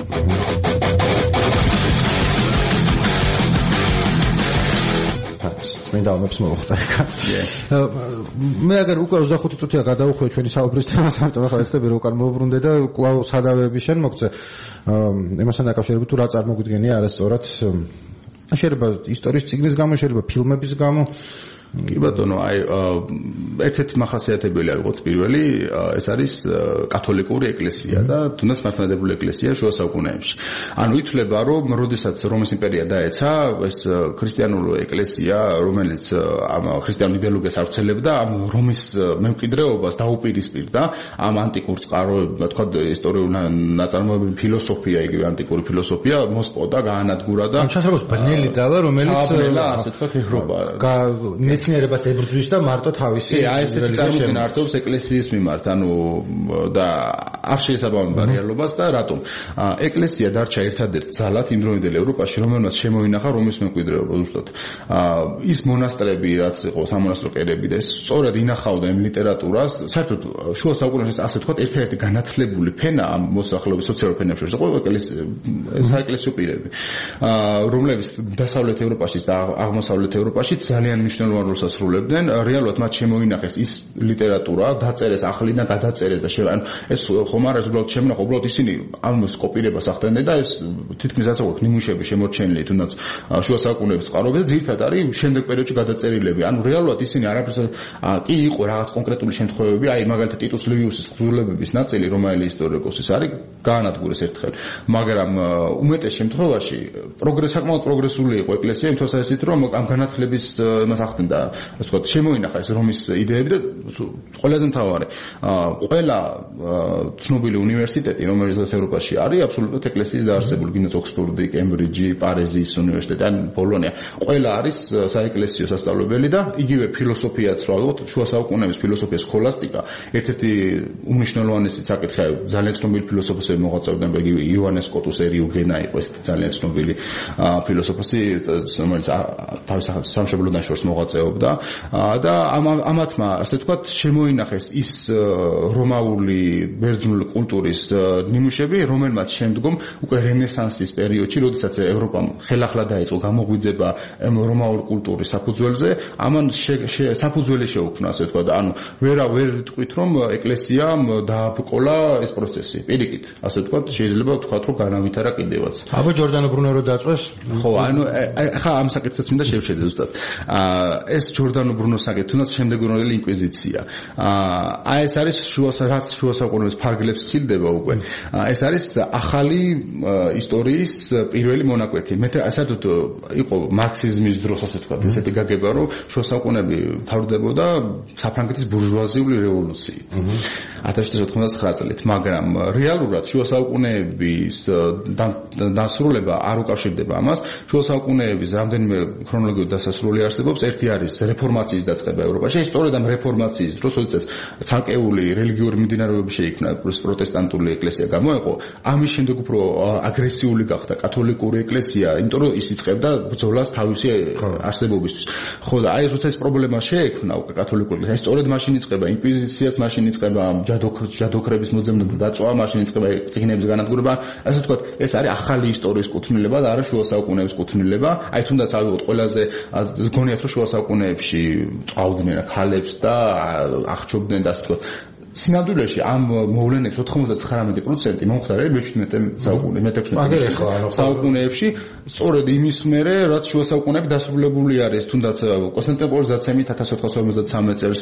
წმინდა ომებს მოხდა იქა. მე აგერ უკვე 25 წუთია გადავუხვე ჩვენი საუბრის თემას, ამიტომ ახლა ეცდები რომ უკან მოვბრუნდე და კვლავ სადავეები შენ მოგწე. ემასთან დაკავშირებით თუ რა წარმოგვიდგენია არასწორად შეიძლება ისტორიის წიგნის გამო, შეიძლება ფილმების გამო. კი ბატონო, აი ერთ-ერთი მახასიათებელი აიღოთ პირველი, ეს არის კათოლიკური ეკლესია და თუნდაც მართლმადიდებლური ეკლესია შუა საუკუნეებში. ანუ ითვლება, რომ როდესაც რომის იმპერია დაეცა, ეს ქრისტიანული ეკლესია, რომელიც ამ ქრისტიანულ იდეოლოგიას ავრცელებდა, ამ რომის მემკვიდრეობას დაუპირისპირდა ამ ანტიკურ წყაროებმა, თქვა ისტორიული ნაწარმოებები, ფილოსოფია, იგივე ანტიკური ფილოსოფია მოსყოდა, გაანადგურა და ჩასრულს ბნელი ძალა, რომელიც ასე თქვა ევროპა მეცნიერებას ებრძვის და მარტო თავისი აი ესეთი წარმოდგენა არსებობს ეკლესიის მიმართ, ანუ და არ შეესაბამება რეალობას და რატომ? ეკლესია დარჩა ერთადერთ ძალად იმდროინდელ ევროპაში, რომელმაც შემოინახა რომის მემკვიდრეობა ზუსტად. ის მონასტრები, რაც იყო სამონასტრო კერები და ეს სწორად ინახავდა იმ ლიტერატურას, საერთოდ შუა საუკუნეებში ასე თქვა, ერთ-ერთი განათლებული ფენა ამ მოსახლეობის სოციალურ ფენებს შორის იყო საეკლესიო პირები, რომლებიც დასავლეთ ევროპაში და აღმოსავლეთ ევროპაში ძალიან მნიშვნელოვან სიყვარულს ასრულებდნენ, რეალურად მათ შემოინახეს ის ლიტერატურა, დაწერეს ახლიდან, გადაწერეს და ანუ ეს ხომ არ არის უბრალოდ შემონახა, უბრალოდ ისინი ამას კოპირებას ახდენდნენ და ეს თითქმის ასე ვთქვათ, ნიმუშები შემორჩენილი თუნდაც შუა საუკუნეების წყაროებზე ძირითადად არის შემდეგ პერიოდში გადაწერილები. ანუ რეალურად ისინი არაფერს კი იყო რაღაც კონკრეტული შემთხვევები, აი მაგალითად ტიტუს ლივიუსის თხზულებების ნაწილი, რომაელი ისტორიკოსის არის გაანადგურეს ერთხელ, მაგრამ უმეტეს შემთხვევაში საკმაოდ პროგრესული იყო ეკლესია იმ თვალსაზრისით, რომ ამ განათლების იმას ახდენდა, ასე ვთქვათ, შემოინახა ეს რომის იდეები და ყველაზე მთავარი, ყველა ცნობილი უნივერსიტეტი, რომელიც ევროპაში არის, აბსოლუტურად ეკლესიის დაარსებული, გინდათ ოქსფორდი, კემბრიჯი, პარიზის უნივერსიტეტი, ან ბოლონია, ყველა არის საეკლესიო სასწავლებელი და იგივე ფილოსოფიაც, რა ვთქვათ, შუა საუკუნეების ფილოსოფია, სქოლასტიკა, ერთ-ერთი უმნიშვნელოვანესი საკითხია, ძალიან ცნობილი ფილოსოფოსები მოღვაწეობდნენ, იგივე იოანეს კოტუს ერიუგენა იყო ეს ძალიან ცნობილი ფილოსოფოსი, რომელიც თავის სამშობლოდან შორს მოღვაწეობდა და ამათმა, ასე ვთქვათ, შემოინახეს ის რომაული ბერძნული კულტურის ნიმუშები, რომელმაც შემდგომ უკვე რენესანსის პერიოდში, როდესაც ევროპამ ხელახლა დაიწყო გამოღვიძება რომაული კულტურის საფუძველზე, ამან საფუძველი შეუქმნა, ასე ვთქვათ, ანუ ვერ ვიტყვით, რომ ეკლესიამ დააბრკოლა ეს პროცესი. პირიქით, ასე ვთქვათ, შეიძლება ვთქვათ, რომ განავითარა კიდევაც. აბა ჯორდანო ბრუნო რო დაწვეს? ხო, ანუ ხა ამ საკითხსაც მინდა შევშედე ზუსტად. ეს ჯორდანო ბრუნოს საკითხი, თუნდაც შემდეგურნელი ინკვიზიცია. აი ეს არის შუა საუკუნეების ფარგლებს სცილდება უკვე. ეს არის ახალი ისტორიის პირველი მონაკვეთი. მე საერთოდ იყო მარქსიზმის დროს, ასე ვთქვათ, ესეთი გაგება, რომ შუა საუკუნეები თავდებოდა საფრანგეთის ბურჟუაზიული რევოლუციით. 1789 წლით, მაგრამ რეალურად შუა საუკუნეების დასრულება არ უკავშირდება ამას. შუა საუკუნეების რამდენიმე ქრონოლოგიური დასასრული არსებობს. ერთი არის რეფორმაციის დაწყება ევროპაში. სწორედ ამ რეფორმაციის დროს, როდესაც ცალკეული რელიგიური მიმდინარეობები შეიქმნა, პროტესტანტული ეკლესია გამოეყო, ამის შემდეგ უფრო აგრესიული გახდა კათოლიკური ეკლესია, იმიტომ რომ ის იწყებდა ბრძოლას თავისი არსებობისთვის. ხო და აი როცა ეს პრობლემა შეექმნა უკვე კათოლიკურ ეკლესიას, სწორედ მაშინ იწყება ინკვიზიციას, მაშინ იწყება ჯადოქრების მოძებნება, დაწვა, მაშინ იწყება წიგნების განადგურება. ასე ვთქვათ, ეს არის ახალი ისტორიის კუთვნილება და არა შუა საუკუნეების კუთვნილება. აი თუნდაც ავიღოთ ყველაზე გონიათ რომ შუა საუკუნეებში წავდნენ ქალებს და აღჩობდნენ და ასე ვთქვათ. სინამდვილეში ამ მოვლენების 99% მომხდარა მე-17 საუკუნეებში, სწორედ იმის მერე, რაც შუა საუკუნეები დასრულებული არის, თუნდაც კონსტანტინოპოლის დაცემით 1453 წელს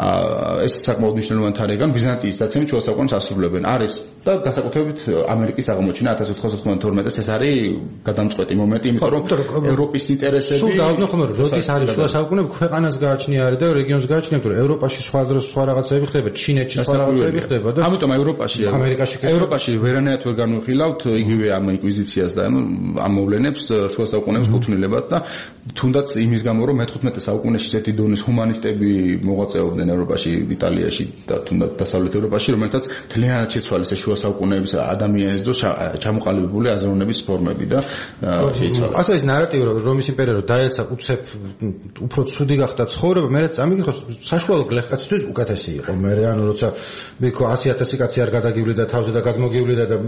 ეს საკმაოდ მნიშვნელოვანი თარიღია, ბიზანტიის დაცემით შუა საუკუნეებს ასრულებენ. არის და განსაკუთრებით ამერიკის აღმოჩენა 1492 წელს ეს არის გადამწყვეტი მომენტი, იმიტომ რომ ევროპის ინტერესები სულ დაავდნა ხომ რომ როდის არის შუა საუკუნეები ქვეყანას გააჩნია არის და რეგიონს გააჩნია, იმიტომ რომ ევროპაში სხვა დროს სხვა რაღაცები ხდება, ჩინეთში რაღაცები ხდება და ამიტომ ევროპაში ვერანაირად ვერ განვიხილავთ იგივე ამ ინკვიზიციას და ამ მოვლენებს შუა საუკუნეების კუთვნილებად და თუნდაც იმის გამო რომ მე-15 საუკუნეში ესეთი დონის ჰუმანისტები მოღვაწეობდნენ ევროპაში, იტალიაში და თუნდაც დასავლეთ ევროპაში, რომელთაც თლიანად შეცვალეს შუა საუკუნეების ადამიანის დროს ჩამოყალიბებული აზროვნების ფორმები და შეიცვალა. ასე ის ნარატივი რომ რომის იმპერია რომ დაეცა უცებ უფრო ცუდი გახდა ცხოვრება, მე რაც ამიგიხოს საშუალო გლეხკაცისთვის უკეთესი იყო. მე ანუ როცა ბიქო 100,000 კაცი არ გადაგივლიდა თავზე და გადმოგივლიდა და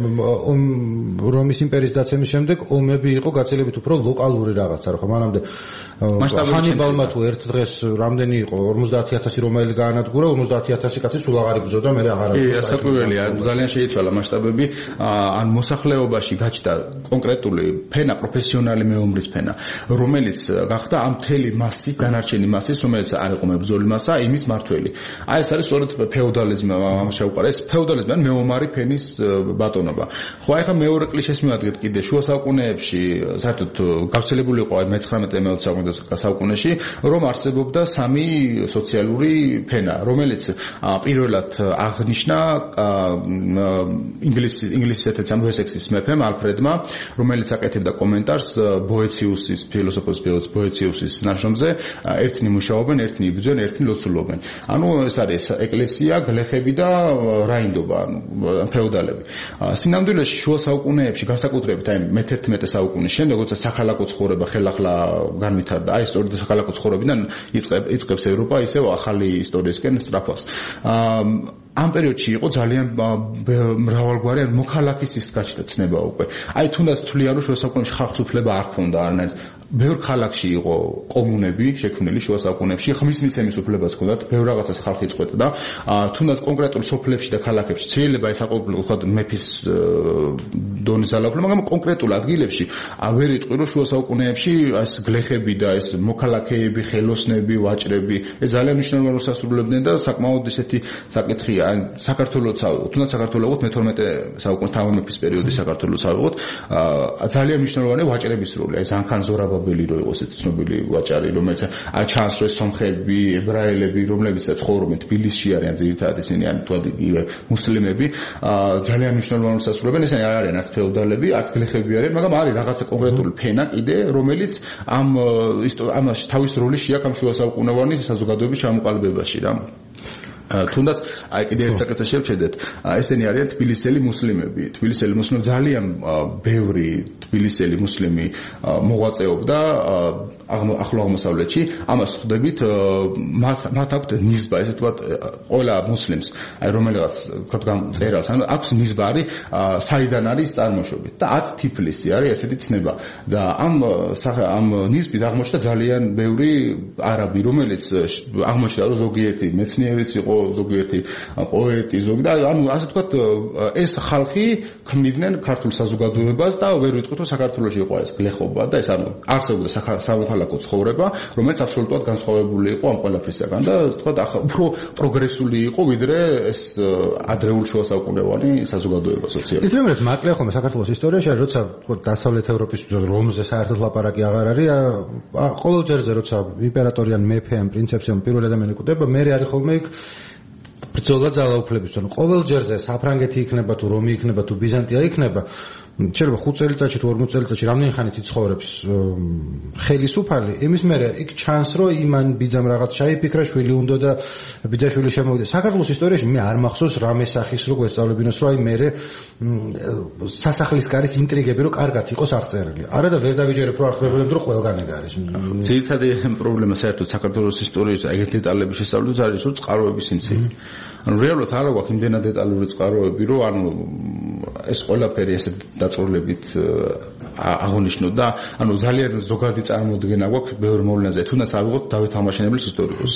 რომის იმპერიის დაცემის შემდეგ ომები იყო გაცილებით უფრო ლოკალური რაღაცა, ხო მანამდე ჰანიბალმა თუ ერთ დღეს რამდენი იყო 50,000 რომაელი გაანადგურა, 50,000 კაცი სულ აღარ იბრძოდა, მე აღარ არის. საკვირველია, ძალიან შეიცვალა მასშტაბები, ან მოსახლეობაში გაჩნდა კონკრეტული ფენა, პროფესიონალი მეომრის ფენა, რომელიც გახდა ამ მთელი მასის, დანარჩენი მასის, რომელიც არ იყო მებრძოლი მასა, იმის მართველი. აი ეს არის სწორედ ფეოდალიზმი, ამას შეუყარა. ეს ფეოდალიზმი ან მეომარი ფენის ბატონობა. ხო, ახლა მეორე კლიშეს მივადგეთ კიდე შუა საუკუნეებში, საერთოდ გავრცელებული იყო აი მე-19 საუკუნეში, რომ არსებობდა სამი სოციალური ფენა, რომელიც პირველად აღნიშნა ინგლისის ერთ-ერთ ვესექსის მეფემ ალფრედმა, რომელიც აკეთებდა კომენტარს ბოეციუსის ფილოსოფოს ბოეციუსის ნაშრომზე, ერთნი მუშაობენ, ერთნი იბრძვენ, ერთნი ლოცულობენ. ანუ ეს არის ეკლესია, გლეხები და რაინდობა, ფეოდალები. სინამდვილეში შუა საუკუნეებში განსაკუთრებით აი მე-11 საუკუნის შემდეგ, როცა საქალაქო ცხოვრება ხელახლა განვითარდა, აი სწორედ საქალაქო ცხოვრებიდან იწყებს ევროპა ისევ ახალი ისტორიისკენ სწრაფას. ამ პერიოდში იყო ძალიან მრავალგვარი მოქალაქის გაჩნდა ცნება უკვე. აი თუნდაც თვლიან რომ შუა საუკუნეებში ხალხთუფლება არ ქონდა არანაირ ბევრ ქალაქში იყო კომუნები შექმნილი შუა საუკუნეებში, ხმის მიცემის უფლებაც ჰქონდათ, ბევრ რაღაცას ხალხი წყვეტდა. თუნდაც კონკრეტულ სოფლებში და ქალაქებში შეიძლება ეს საყოველთაოდ ვთქვათ მეფის დონის ძალაუფლება, მაგრამ კონკრეტულ ადგილებში ვერ იტყვი რომ შუა საუკუნეებში ეს გლეხები და ეს მოქალაქეები, ხელოსნები, ვაჭრები ეს ძალიან მნიშვნელოვან როლს ასრულებდნენ და საკმაოდ ისეთი საკითხია. საქართველოს თუნდაც საქართველოს მე-12 საუკუნის თავმეფის პერიოდის საქართველოს ავიღოთ, ძალიან მნიშვნელოვანი ვაჭრების როლი. აი ზანქან ზორაბაბელი რო იყოს ეს ცნობილი ვაჭარი, რომელიც ჩანს რომ სომხები, ებრაელები, რომლებიც ცხოვრობენ თბილისში არიან ძირითადად ისინი ან თვად მუსლიმები, ძალიან მნიშვნელოვან როლს ასრულებენ. ესენი არ არიან არც ფეოდალები, არც გლეხები არიან, მაგრამ არის რაღაცა კონკრეტული ფენა კიდე, რომელიც ამაში თავის როლი შეაქვს ამ შუა საუკუნოვანი საზოგადოების ჩამოყალიბებაში რა. თუნდაც აი კიდე ერთ საკითხს შევჩედეთ, ესენი არიან თბილისელი მუსლიმები. თბილისელი მუსლიმები ძალიან ბევრი თბილისელი მუსლიმი მოღვაწეობდა ახლო აღმოსავლეთში. ამას ხვდებით, მათ აქვთ ნიზბა, ესე ვთქვათ, ყველა მუსლიმს, აი რომელიღაც ვთქვათ წერალს, აქვს ნიზბა არის საიდან არის წარმოშობით და 10 თიფლისი არის ესეთი ცნება. და ამ ნიზბით აღმოჩნდა ძალიან ბევრი არაბი, რომელიც აღმოჩნდა რომ ზოგიერთი მეცნიერიც იყო, ზოგიერთი პოეტი, ანუ ასე ვთქვათ, ეს ხალხი ქმნიდნენ ქართულ საზოგადოებას და ვერ ვიტყვით რომ საქართველოში იყო ეს გლეხობა და ეს არსებობდა სამოქალაქო ცხოვრება, რომელიც აბსოლუტურად განსხვავებული იყო ამ ყველაფრისაგან და ვთქვათ უფრო პროგრესული იყო ვიდრე ეს ადრეულ შუა საუკუნოვანი საზოგადოება სოციალური. ის რომელიც მაკლია ხოლმე საქართველოს ისტორიაში, როცა დასავლეთ ევროპის რომზე საერთოდ ლაპარაკი აღარ არის, ყოველ ჯერზე როცა იმპერატორი ან მეფე ან პრინცეფი ან პირველი ადამიანი კვდება, მე არის ხოლმე იქ ბრძოლა ძალაუფლებისთან. ყოველ ჯერზე საფრანგეთი იქნება თუ რომი იქნება თუ ბიზანტია იქნება, შეიძლება 5 წელიწადში თუ 40 წელიწადში რამდენი ხანით იცხოვრებს ხელისუფალი, იმის მერე იქ ჩანს რომ იმან ბიძამ რაღაც შეიფიქრა, შვილი უნდა და ბიძაშვილი შემოვიდა. საქართველოს ისტორიაში მე არ მახსოვს რამე სახის რო გვესწავლებინოს, რომ აი მერე სასახლის კარის ინტრიგები რო კარგად იყოს აღწერილი. არა და ვერ დავიჯერებ რომ არ ხდებოდა რომ ყველგან ეგ არის. ძირითადი პრობლემა საერთოდ საქართველოს ისტორიის ეგეთ დეტალების შესწავლით არის რომ წყაროების ინციდენტი. ანუ რეალურად არ აქვს იმდენად დეტალური წყაროები, რომ ანუ ეს ყველაფერი ესე დაწვრილებით აღონიშნოდა, ანუ ძალიან ზოგადი წარმოდგენა გვაქვს ბევრ მოვლენაზე. თუნდაც ავიღოთ დავით აღმაშენებლის ისტორიკოსი.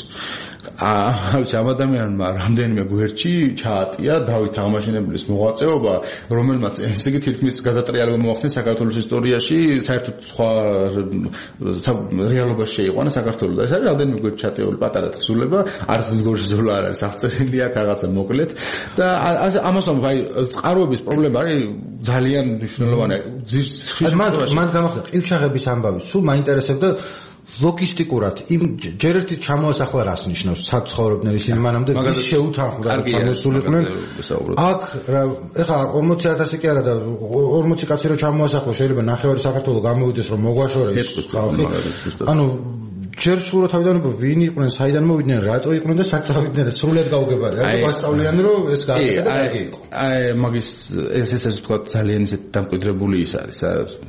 ამ ადამიანმა რამდენიმე გვერდში ჩაატია დავით აღმაშენებლის მოღვაწეობა, რომელმაც ესე იგი თითქმის გადატრიალება მოახდინა საქართველოს ისტორიაში, საერთოდ სხვა რეალობაში შეიყვანა საქართველოს. ეს არის რამდენიმე გვერდში ჩატეული პატარა თხზულება, არც გორში ზოლა არ არის აღწერილი აქ რაღაცა მოკლედ და ამას აი წყაროების პრობლემა არის ძალიან მნიშვნელოვანი. მან გამახდა ყივჩაღების ამბავი, სულ მაინტერესებდა ლოგისტიკურად იმ ჯერ ერთი ჩამოასახლა რას ნიშნავს საცხოვრებდნენ ისინი მანამდე ვის შეუთანხმდა რომ ჩამოსულიყვნენ აქ ეხლა 40000 კი არა და 40 კაცი რომ ჩამოასახლა შეიძლება ნახევარი საქართველოს გამოვიდეს რომ მოგვაშორეს ხალხი ანუ ჯერ სულ თავიდან ვინ იყვნენ, საიდან მოვიდნენ, რატო იყვნენ და სად წავიდნენ და სრულად გაუგებარი. აი გასწავლიან რომ ეს გააკეთა და კარგი იყო. აი მაგის ეს ვთქვათ ძალიან ისეთ დამკვიდრებული ის არის.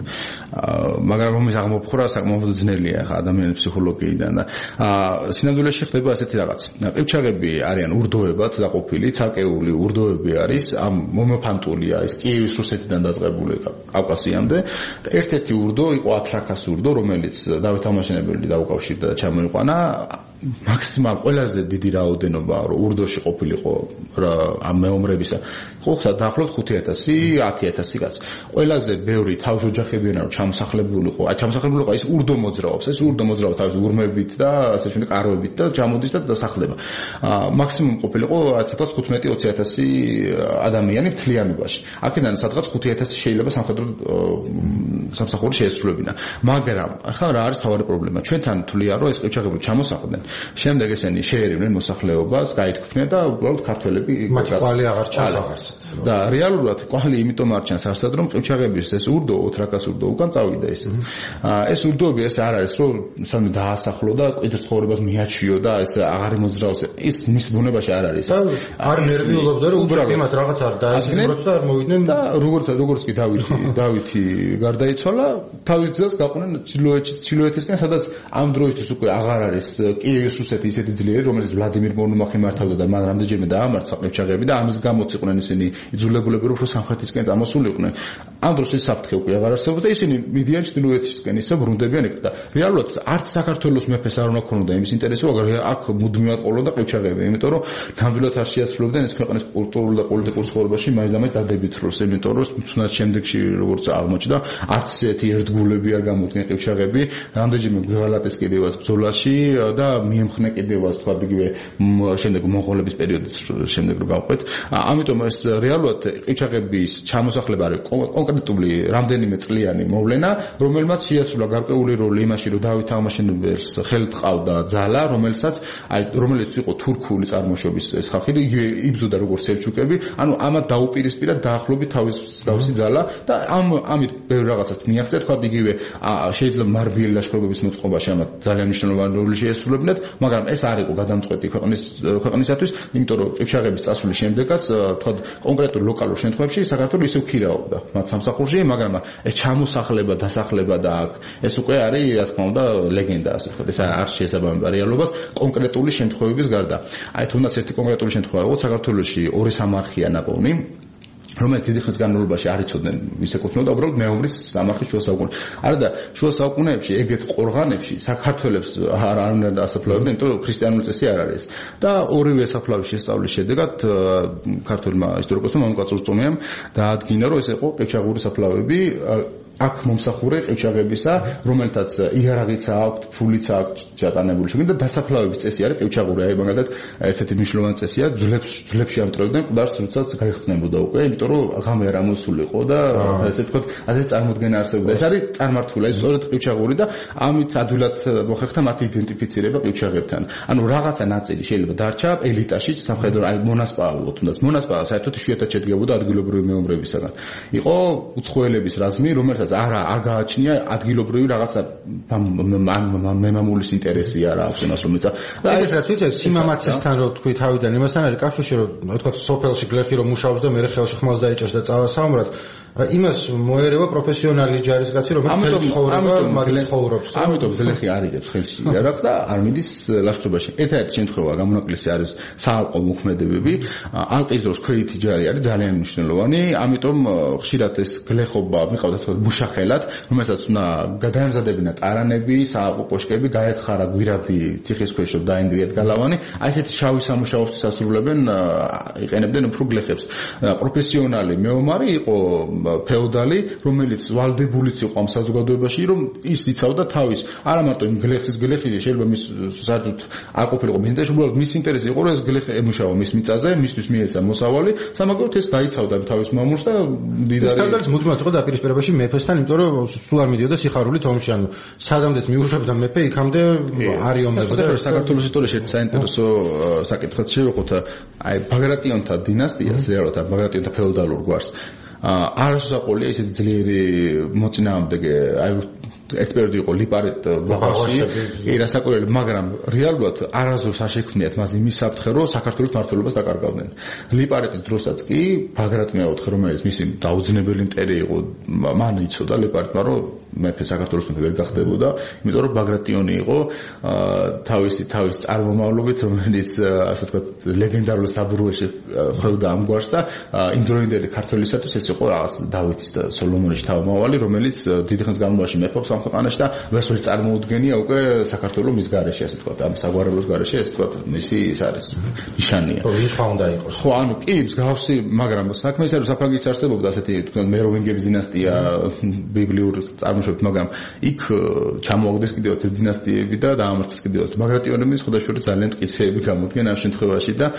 მაგრამ რომ ის აღმოფხრა საკმაოდ ძნელია ხა ადამიანის ფსიქოლოგიიდან და სინამდვილეში ხდება ასეთი რაღაც. ყივჩაღები არიან ურდოებად დაყოფილი, ცალკეული ურდოები არის, ამ მომოფანტულია ის კიევის რუსეთიდან დაწყებული კავკასიამდე და ერთ-ერთი ურდო იყო ათრაქას ურდო, რომელიც დავით აღმაშენებელი დაუკავშირდა და ჩამოიყვანა მაქსიმალ ყველაზე დიდი რაოდენობა რომ ურდოში ყოფილიყო ამ მეომრებისა ხოხდა დაახლოებით 5000 10000 კაცი ყველაზე ბევრი თავშოჯახებიანა რომ ჩამოსახლებულიყო ჩამოსახლებულიყო ის ურდო მოძრაობს ეს ურდო მოძრაობს თავის ურმებით და ასე შემდეგ კარვებით და ჩამოდის და დასახლება მაქსიმუმ ყოფილიყო 15-20000 ადამიანი მთლიანობაში აქედან სადღაც 5000 შეიძლება სამსახური შეესრულებინა მაგრამ ახლა რა არის თავარი პრობლემა ჩვენთან თვლია რომ ეს ყივჩაღები ჩამოსახლდნენ შემდეგ ესენი შეერივნენ მოსახლეობას, გაითქვნენ და უბრალოდ ქართველები მათი ყვალი აღარ ჩასაღარს. და რეალურად კვალი იმიტომ არ ჩანს არსად რომ ყივჩაღების ეს ურდო ოთრაკას ურდო უკან წავიდა ეს. ეს ურდოები ეს არ არის რომ სამი დაასახლო და კვირს ცხოვრებას მიაჩვიო და ეს აღარ მოძრაოს ის მის ბუნებაში არ არის. და არ ნერვიულობდა რომ უბრალოდ იმათ რაღაც არ დაასრულებს და არ მოვიდნენ და როგორც კი დავითი გარდაიცვალა თავის ძილს გაყვნენ ჩილოეთისკენ სადაც ამ დროისთვის უკვე აღარ არის კიევის რუსეთი ისეთი ძლიერი რომელიც ვლადიმირ მономახი მართავდა და მან რამდენჯერმე დაამარცხა ყივჩაღები და ამის გამოც იყვნენ ისინი იძულებულები რომ სამხრეთისკენ წამოსულიყვნენ. ამ დროს ის საფრთხე უკვე აღარ არსებობს და ისინი მიდიან ჩრდილოეთისკენ ისე ბრუნდებიან იქ და რეალურად არც საქართველოს მეფეს არ უნდა ქონოდა იმის ინტერესი რომ აქ მუდმივად ყოლოდა ყივჩაღები იმიტომ რომ ნამდვილად არ შეაცვლებდნენ ეს ქვეყნის კულტურულ და პოლიტიკურ ცხოვრებაში მაინც და მაინც დადებით როლს იმიტომ რომ თუნდაც შემდეგში როგორც აღმოჩნდა არც ესეთი ერთგულები არ გამოდგენ ყივჩაღები რამდენჯერმე გველატეს კიდევაც ბრძოლაში და მიემხნე კიდევაც თქვა იგივე შემდეგ მონღოლების პერიოდიც შემდეგ რო გავყვეთ ამიტომ ეს რეალურად ყივჩაღების ჩამოსახლება არის კონკრეტული რამდენიმე წლიანი მოვლენა რომელმაც შეასრულა გარკვეული როლი იმაში რომ დავით აღმაშენებელს ხელთ ყავდა ძალა რომელიც იყო თურქული წარმოშობის ეს ხალხი და იბრძოდა როგორც სელჩუკები ანუ ამათ დაუპირისპირა დაახლოებით თავისი ძალა და ამით ბევრ რაღაცას მიაღწია თქვა იგივე შეიძლება მარბიელი ლაშქრობების მოწყობაში ამათ ძალიან მნიშვნელოვანი როლი შეესრულებინათ მაგრამ ეს არ იყო გადამწყვეტი ქვეყნისათვის იმიტომ რომ ყივჩაღების წასვლის შემდეგაც თქვა კონკრეტულ ლოკალურ შემთხვევებში საქართველოს ისევ ქირაობდა მათ სამსახურში მაგრამ ეს ჩამოსახლება დასახლება და ეს უკვე არის რა თქმა უნდა ლეგენდა ასე ვთქვათ ეს არ შეესაბამება რეალობას კონკრეტული შემთხვევების გარდა აი თუნდაც ერთი კონკრეტული შემთხვევა იყო საქართველოში ორი სამარხია ნაპოვნი რომელიც დიდი ხნის განმავლობაში არ იცოდნენ ვის ეკუთვნოდა უბრალოდ მეომრის სამარხის შუა საუკუნეებში. არა და შუა საუკუნეებში ეგეთ ყორღანებში საქართველოს არ უნდა დასაფლავებდნენ, იმიტომ რომ ქრისტიანული წესი არ არის. და ორივე საფლავის შესწავლის შედეგად ქართულმა ისტორიკოსმა მამუკაც რუსტომიამ დაადგინა, რომ ეს იყო ყივჩაღური საფლავები აქ მომსახურე ყივჩაღებისა, რომელთაც იარაღიც აქვს, ფულიც აქვს ჩატანებული. შეგინდა დასაფლავების წესი არის ყივჩაღური. აი მაგალითად ერთ-ერთი მნიშვნელოვანი წესია, ძვლებში ამტრევდნენ მკვდარს, როდესაც გაიხსნებოდა უკვე, იმიტომ რომ ღამე არ ამოსულიყო და ესე ვთქვათ, ასე წარმოდგენა არსებობდა. ეს არის წარმართული, ეს სწორედ ყივჩაღური და ამით ადვილად მოხერხდა მათი იდენტიფიცირება ყივჩაღებთან. ანუ რაღაცა ნაწილი შეიძლება დარჩა ელიტაში, სამხედრო აი მონასპაალო თუნდაც. მონასპაალო საერთოდ იშვიათად შედგებოდა ადგილობრივი მეომრებისაგან. იყო უცხოელების რაზმი, რომელსაც არ გააჩნია ადგილობრივი რაღაცა მემამულის ინტერესი არა აქვს იმას რომ ეცა და ეს რაც ვიცი სიმამაცესთან რო თქვი თავიდან იმასთან არის კავშირი რომ თქვა სოფელში გლეხი რომ მუშაობს და მერე ხელში ხმალს დაიჭერს და წავა საომრად იმას მოერევა პროფესიონალი ჯარისკაცი რომელიც ცხოვრება მაგის ცხოვრობს ამიტომ გლეხი არიდებს ხელში რაღაც და არ მიდის ლაშქრობაში ერთ-ერთი შემთხვევა გამონაკლისი არის საალყო მოქმედებები ალყის დროს ქვეითი ჯარი არის ძალიან მნიშვნელოვანი ამიტომ ხშირად ეს გლეხობა მიყავდა თქო მუშახელად რომელსაც უნდა გადაემზადებინა ტარანები საალყო კოშკები გაეთხარა გვირაბი ციხის ქვეშ რომ დაენგრიათ გალავანი აი ესეთი შავი სამუშაოების ასრულებენ იყენებდნენ უფრო გლეხებს პროფესიონალი მეომარი იყო ფეოდალი რომელიც ვალდებულიც იყო ამ საზოგადოებაში რომ ის იცავდა თავის არა მარტო იმ გლეხის გლეხი შეიძლება მის საერთოდ არ ყოფილიყო მის ინტერესში უბრალოდ მის ინტერესი იყო რომ ეს გლეხი ემუშავა მის მიწაზე მისთვის მიეცა მოსავალი სამაგიეროდ ეს დაიცავდა თავის მამულს და მდიდარი ფეოდალის მუდმივად იყო დაპირისპირებაში მეფესთან იმიტომ რომ სულ არ მიდიოდა სიხარულით ომში ანუ სადამდეც მიუშვებდა მეფე იქამდე არიომებდა საქართველოს ისტორიაში ერთ საინტერესო საკითხად შევეხოთ აი ბაგრატიონთა დინასტიას რეალურად ბაგრატიონთა ფეოდალურ გვარს არასაყოლია ისეთი ძლიერი მოწინააღმდეგე აი ეს პერიოდი იყო ლიპარიტ ბაღაში რასაკვირველი მაგრამ რეალურად არასდროს არ შექმნიათ მას იმის საფრთხე რომ საქართველოს მმართველობას დაკარგავდნენ ლიპარიტის დროსაც კი ბაგრატ მეოთხე რომელიც მისი დაუძინებელი მტერი იყო მან იცოდა ლიპარიტმა რომ მეფე საქართველოს მეფე ვერ გახდებოდა იმიტომ რომ ბაგრატიონი იყო თავის წარმომავლობით რომელიც ასე ვთქვათ ლეგენდარულ საბუროებში ხვევდა ამ გვარს და იმდროინდელი ქართველისათვის ეს იყო რაღაც დავითის და სოლომონის თავმავალი რომელიც დიდი ხნის განმავლობაში მეფობს ამ ქვეყანაში და ვესველი წარმოუდგენია უკვე საქართველოს მის გარეშე ასე ვთქვათ ამ საგვარეულოს გარეშე ეს ვთქვათ მისი ის არის ნიშანია ის ხა უნდა იყოს ხო ანუ კი მსგავსი მაგრამ საქმე ისე რომ საფრანგეთს არსებობდა ასეთი თქო მეროვინგების დინასტია ბიბლიური წარმოშობით მაგრამ იქ ჩამოაგდეს კიდევაც ეს დინასტიები და დაამარცხეს კიდევაც ბაგრატიონების ხოდაშური ძალიან მტკიცეები გამოდგენ ამ შემთხვევაში და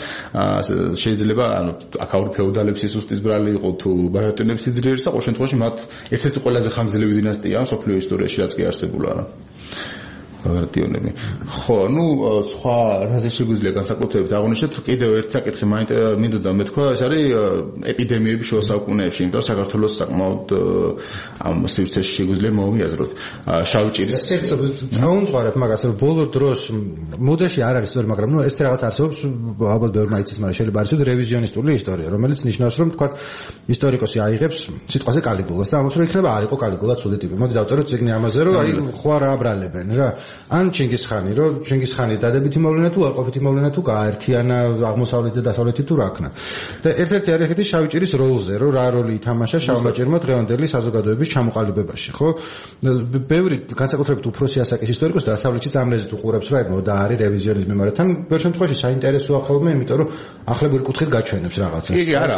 შეიძლება ანუ აქაური ფეოდალების სუსტის ბრალი იყო თუ ბაგრატიონების სიძლიერე ყოველ შემთხვევაში მათ ერთ-ერთი ყველაზე ხანგრძლივი დინასტია მსოფლიო ისტორიაში რაც კი არსებულა რა ბაგრატიონები. ხო, ну, სხვა რაზე შეგვიძლია განსაკუთრებით აღნიშნოთ, კიდევ ერთ საკითხი მინდოდა მეთქვა, ეს არის ეპიდემიები შუა საუკუნეებში, იმიტომ რომ საქართველოს საკმაოდ ამ სივრცეში შეგვიძლია მოვიაზროთ. შავი ჭირის წაუნძღარებ მაგას, რომ ბოლო დროს მოდაში არ არის სწორი, მაგრამ ნუ ეს რაღაც არსებობს, ალბათ ბევრმა იცის, მაგრამ შეიძლება არის რევიზიონისტული ისტორია, რომელიც ნიშნავს, რომ თქვა ისტორიკოსი აიღებს სიტყვაზე კალიგულას და ამბობს, რომ იქნება არ იყო კალიგულა ცუდი ტიპი. მოდი დავწეროთ წიგნი ამაზე, რომ აი ხო არ აბრალებენ რა. ან ჩინგისხანი, რომ ჩინგისხანის დადებითი მოვლენა თუ არყოფითი მოვლენა თუ გააერთიანა აღმოსავლეთ და დასავლეთი თუ რა ქნა. და ერთ-ერთი არის ესეთი შავი ჭირის როლზე, რომ რა როლი ითამაშა შავმა ჭირმა დღევანდელი საზოგადოების ჩამოყალიბებაში, ხო? ბევრი განსაკუთრებით უფროსი ასაკის ისტორიკოსი დასავლეთში წამლეზით უყურებს რა ებმო და არის რევიზიონიზმი, მაგრამ თან ბევრ შემთხვევაში საინტერესოა ხოლმე, იმიტომ რომ ახლებური კუთხით გაჩვენებს რაღაცას. კი, არა.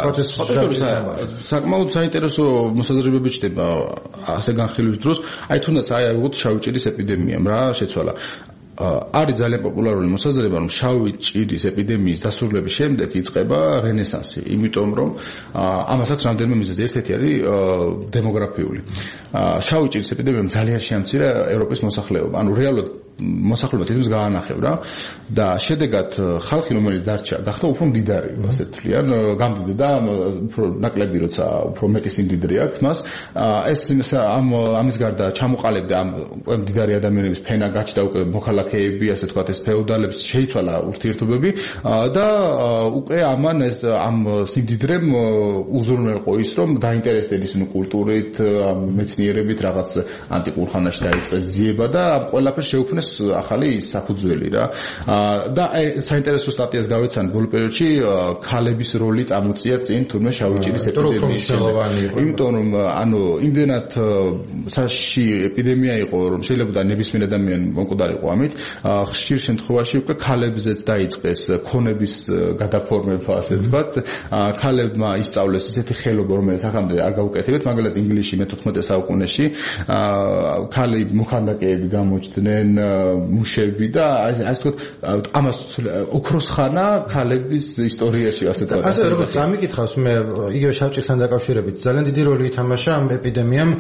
საკმაოდ საინტერესო მოსაზრებები ჩდება ასე განხილვის დროს. აი თუნდაც აი აიღოთ შავი ჭირის ეპიდემიამ რა შეცვალა. არის ძალიან პოპულარული მოსაზრება, რომ შავი ჭირის ეპიდემიის დასრულების შემდეგ იწყება რენესანსი, იმიტომ რომ ამას აქვს რამდენიმე მიზეზი. ერთ-ერთი არის დემოგრაფიული. შავი ჭირის ეპიდემიამ ძალიან შეამცირა ევროპის მოსახლეობა. ანუ რეალურად მოსახლეობა თითქმის გაანახევრა და შედეგად ხალხი, რომელიც დარჩა, გახდა უფრო მდიდარი, ასე თვლიან, გამდიდრდა უფრო ნაკლები, როცა უფრო მეტი სიმდიდრე აქვს მას. ეს ამის გარდა ჩამოყალიბდა ამ მდიდარი ადამიანების ფენა, გაჩნდა უკვე მოქალაქეები, ასე თქვათ, ეს ფეოდალებს შეიცვალა ურთიერთობები და უკვე ამან ეს ამ სიმდიდრემ უზრუნველყო ის, რომ დაინტერესდეს კულტურით, მეცნიერებით, რაღაც ანტიკურ ხანაში დაიწყეს ძიება და ამ ყველაფერს შეუქმნეს ახალი საფუძველი რა. და საინტერესო სტატიას გავეცანი ბოლო პერიოდში ქალების როლი წამოწია წინ თურმე შავი ჭირის ეპიდემიის შემდეგ. იმიტომ რომ ანუ იმდენად საშიში ეპიდემია იყო, რომ შეიძლება ნებისმიერ ადამიანი მომკვდარიყო ამით. ხშირ შემთხვევაში უკვე ქალებზეც დაიწყეს ქონების გადაფორმება, ასე ვთქვათ. ქალებმა ისწავლეს ისეთი ხელობა, რომელიც აქამდე არ გაუკეთებიათ, მაგალითად ინგლისში მე-14 საუკუნეში ქალი მოქანდაკეები გამოჩნდნენ, მუშები და ასე ვთქვათ, ამას ოქროს ხანა ქალების ისტორიაში, ასე ვთქვათ. ასე როგორც ამიკითხავს, მე იგივე შავჭირთან დაკავშირებით ძალიან დიდი როლი ითამაშა ამ ეპიდემიამ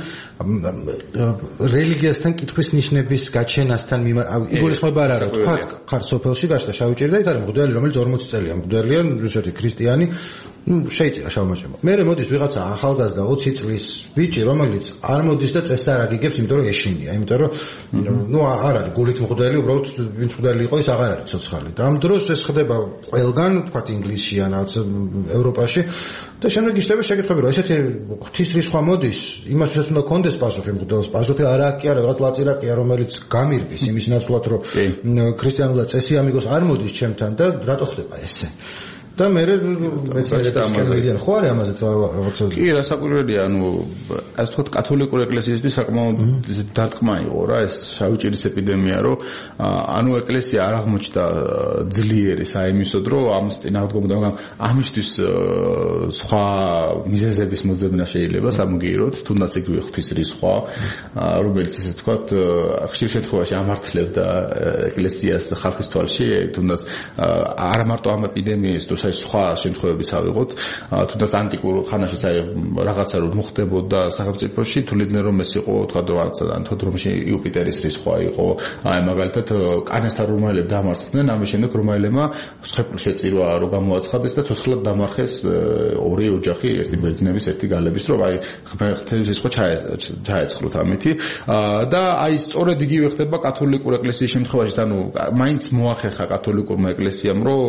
რელიგიასთან კითხვის ნიშნების გაჩენასთან იგულისხმება რა, თქვა ხარ სოფელში გაშდა შავი ჭირი და იქ არის მღვდელი, რომელიც 40 წელია მღვდელია, ისეთი ქრისტიანი, შეიწირა შავმა ჭირმა. მერე მოდის ვიღაცა ახალგაზრდა 20 წლის ბიჭი, რომელიც არ მოდის და წესს არ აგიგებს, იმიტომ რომ ეშინია, იმიტომ რომ ნუ არ არის გულით მღვდელი, უბრალოდ ვინც მღვდელი იყო, ის აღარ არის ცოცხალი. და ამ დროს ეს ხდება ყველგან, თქვა ინგლისში ან ევროპაში და შემდეგ იშლება შეკითხვები, რომ ესეთი ღვთის რისხვა მოდის, იმასაც უნდა კონდეს პასუხი მღვდელს, პასუხი არაა კი არა, რაღაც ლაწირაკია, რომელიც გამირგვის იმის ნაცვლად, რომ ქრისტიანულად წესი ამიგოს არ მოდის ჩემთან და რატო ხდება ესე? და მე მეცნიერებისკენ ხო არის ამაზე რაღაცა. კი, რასაკვირველია, ანუ ასე ვთქვათ, კათოლიკური ეკლესიისთვის საკმაოდ დარტყმა იყო რა ეს შავი ჭირის ეპიდემია, რომ ანუ ეკლესია არ აღმოჩნდა ძლიერი საიმისოდ, რომ ამის წინააღმდეგობა, მაგრამ ამისთვის სხვა მიზეზების მოძებნა შეიძლება სამგეიროთ, თუნდაც იგივე ღვთის რისხვა, რომელიც ესე ვთქვათ, ხშირ შემთხვევაში ამართლებდა ეკლესიას და ხალხის თვალში, თუნდაც არა მარტო ამ ეპიდემიის დროს სხვა შემთხვევებიც ავიღოთ, თუნდაც ანტიკურ ხანაშიც აი რაღაცა რომ მოხდებოდა სახელმწიფოში, თuliდნენ რომ ეს იყო თქვა რაღაცა ანთოდრომში იუპიტერის რისხვა იყო, აი მაგალითად კანესთან რომაელები დამარცხდნენ, ამის შემდეგ რომაელებმა სხეპური შეწირვა რომ გამოაცხადეს და ცოცხლად დამარხეს ორი ოჯახი, ერთი ბერძნების, ერთი გალების, რომ აი ღმერთის რისხვა ჩაეწყლოთ ამითი და აი სწორედ იგივე ხდება კათოლიკურ ეკლესიის შემთხვევაში, ანუ მაინც მოახერხა კათოლიკურმა ეკლესიამ, რომ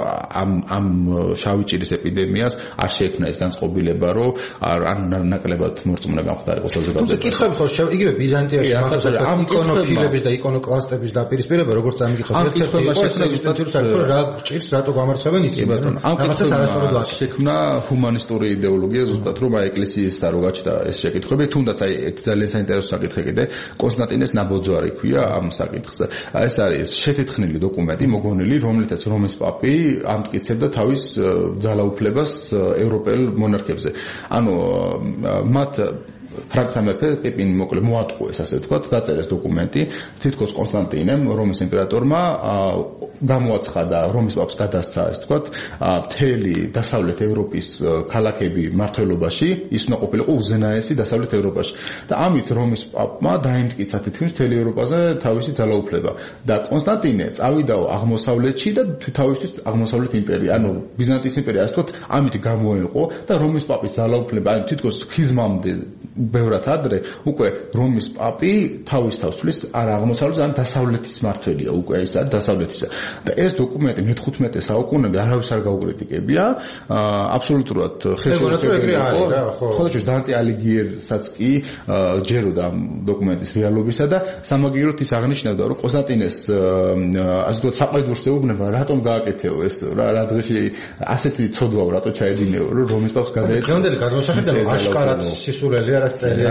ამ შავი ჭირის ეპიდემიას არ შეექმნა ეს განწყობილება, რომ არ ნაკლებად მორწმუნე გამხდარიყო საზოგადოება. კითხები ხო იგივე ბიზანტიაში ამ იკონოფილების და იკონოკლასტების დაპირისპირება, როგორც ამიკითხავს ერთ-ერთი იყო ეგზისტენციური საკითხი, რა ჭირს რატო გამარცხებენ ისინი. რაღაცას არასწორად შექმნა ჰუმანისტური იდეოლოგია, ზუსტად რომ აი ეკლესიისთან რო გაჩნდა ეს შეკითხვები, თუნდაც აი ერთ ძალიან საინტერესო საკითხი კიდე კონსტანტინეს ნაბოძვარი ქვია ამ საკითხს. ეს არის შეთეთხნილი დოკუმენტი მოგონილი, რომლითაც რომის პაპი ამტკიცებდა თავის ძალაუფლებას ევროპელ მონარქებზე. ანუ მათ ფრანგთა მეფე პიპინი მოკლედ მოატყუეს, ასე ვთქვათ, დაწერეს დოკუმენტი, თითქოს კონსტანტინემ, რომის იმპერატორმა გამოაცხადა, რომის პაპს გადასცა, ასე ვთქვათ, მთელი დასავლეთ ევროპის ქალაქები მმართველობაში, ის უნდა ყოფილიყო უზენაესი დასავლეთ ევროპაში. და ამით რომის პაპმა დაიმტკიცა თითქმის მთელი ევროპაზე თავისი ძალაუფლება. და კონსტანტინე წავიდაო აღმოსავლეთში და თავისთვის აღმოსავლეთ იმპერია, ანუ ბიზანტიის იმპერია, ასე ვთქვათ, ამით გამოეყო და რომის პაპის ძალაუფლება, ანუ თითქოს ხიზმამდე ბევრად ადრე უკვე რომის პაპი თავის თავს თვლის არა აღმოსავლეთის, ან დასავლეთის მმართველია უკვე ისა დასავლეთისა. და ეს დოკუმენტი მე-15 საუკუნემდე არავის არ გაუკრიტიკებია, აბსოლუტურად ხელშეუხებელი იყო. ხოლო დანტე ალიგიერსაც კი ჯეროდა ამ დოკუმენტის რეალობისა და სამაგიეროდ ის აღნიშნავდა, რომ კონსტანტინეს ასე ვთქვათ საყედურს ეუბნება, რატომ გააკეთეო ეს რა დღეში ასეთი ცოდვაო რატო ჩაედინეო, რომ რომის პაპს გადაეცა. დღევანდელი გადმოსახედა აშკარად სისულელია რაც წერია.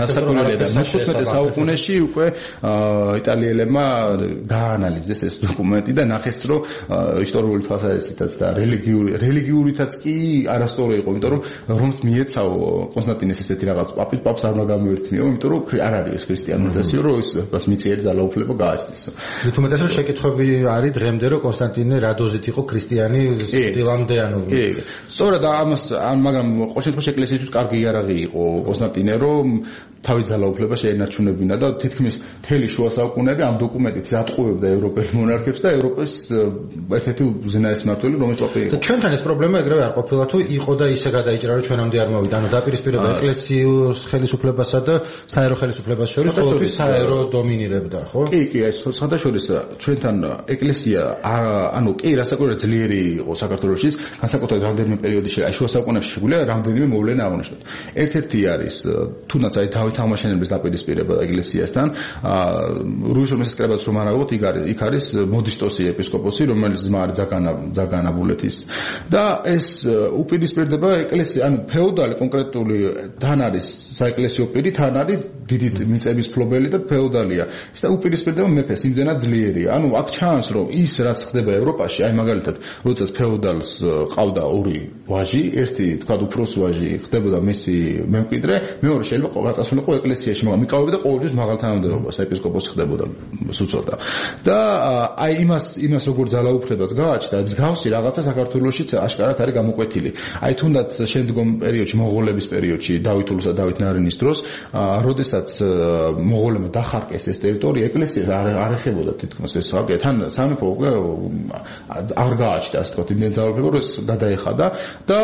მე-15 საუკუნეში უკვე იტალიელებმა გააანალიზეს ეს დოკუმენტი და ნახეს, რომ ისტორიული თვალსაზრისითაც და რელიგიურითაც კი არასწორი იყო, იმიტომ რომ რომს მიეცაო კონსტანტინეს ესეთი რაღაც პაპს არ უნდა გამოერთმიო, იმიტომ რომ არ არის ეს ქრისტიანულობასიო, რომ ეს მიწიერი ძალაუფლება გააჩნიესო. თუმცა შეკითხვები არის დღემდე, რომ კონსტანტინე რა დოზით იყო ქრისტიანი დილამდე, ანუ კი. სწორედ ამას მაგრამ ყოველ შემთხვევაში ეკლესიისთვის კარგი იარაღი იყო კონსტანტინე, რომ თავის ძალაუფლება შეენარჩუნებინა და თითქმის მთელი შუა საუკუნეები ამ დოკუმენტით ატყუებდა ევროპელ მონარქებს და ევროპის ერთ-ერთი უზენაესი მმართველი რომის პაპი იყო. ჩვენთან ეს პრობლემა ეგრევე არ ყოფილა თუ იყო და ისე გადაიჭრა, რომ ჩვენამდე არ მოვიდა. ანუ დაპირისპირება ეკლესიის ხელისუფლებასა და საერო ხელისუფლებას შორის ყოველთვის საერო დომინირებდა, ხო? კი, ეს სხვადასხვა ჩვენთან ეკლესია ანუ კი რასაკვირველია ძლიერი იყო საქართველოში, განსაკუთრებით რამდენიმე პერიოდში, შუა საუკუნეებში შეგვიძლია რამდენიმე მოვლენა აღნიშნოთ. ერთ-ერთი არის თუნდაც აი დავით აღმაშენებლის დაპირისპირება ეკლესიასთან, რუისორმესის კრებაც რომ არ ავიღოთ, იქ არის მოდისტოსი ეპისკოპოსი, რომელიც ძმა არის ძაგან აბულეთის და ეს უპირისპირდება ეკლესია, ანუ ფეოდალი კონკრეტული თან არის საეკლესიო პირი, თან არის დიდი მიწების ფლობელი და ფეოდალია. და უპირისპირდება მეფეს, იმდენად ძლიერია. ანუ აქ ჩანს, რომ ის რაც ხდება ევროპაში, აი მაგალითად, როდესაც ფეოდალს ყავდა ორი ვაჟი, ერთი თქვა უფროს ვაჟი ხდებოდა მისი მემკვიდრე, მეორე შეიძლება გაწასულიყო ეკლესიაში, მაგრამ მიკავებდა ყოველთვის მაღალ თანამდებობას, ეპისკოპოსი ხდებოდა სუცოდა. და აი იმას როგორ ძალაუფლებას გააჩნდა, მსგავსი რაღაცა საქართველოშიც აშკარად არის გამოკვეთილი. აი თუნდაც შემდგომ პერიოდში, მონღოლების პერიოდში, დავითულისა და დავით ნარინის დროს, როდესაც მონღოლებმა დახარკეს ეს ტერიტორია, ეკლესიას არ ეხებოდა თითქმის ეს ხალხი. თან სამეფო უკვე არ გააჩნდა, ასე ვთქვათ, იმდენ ძალაუფლება, რომ ეს გადაეხადა და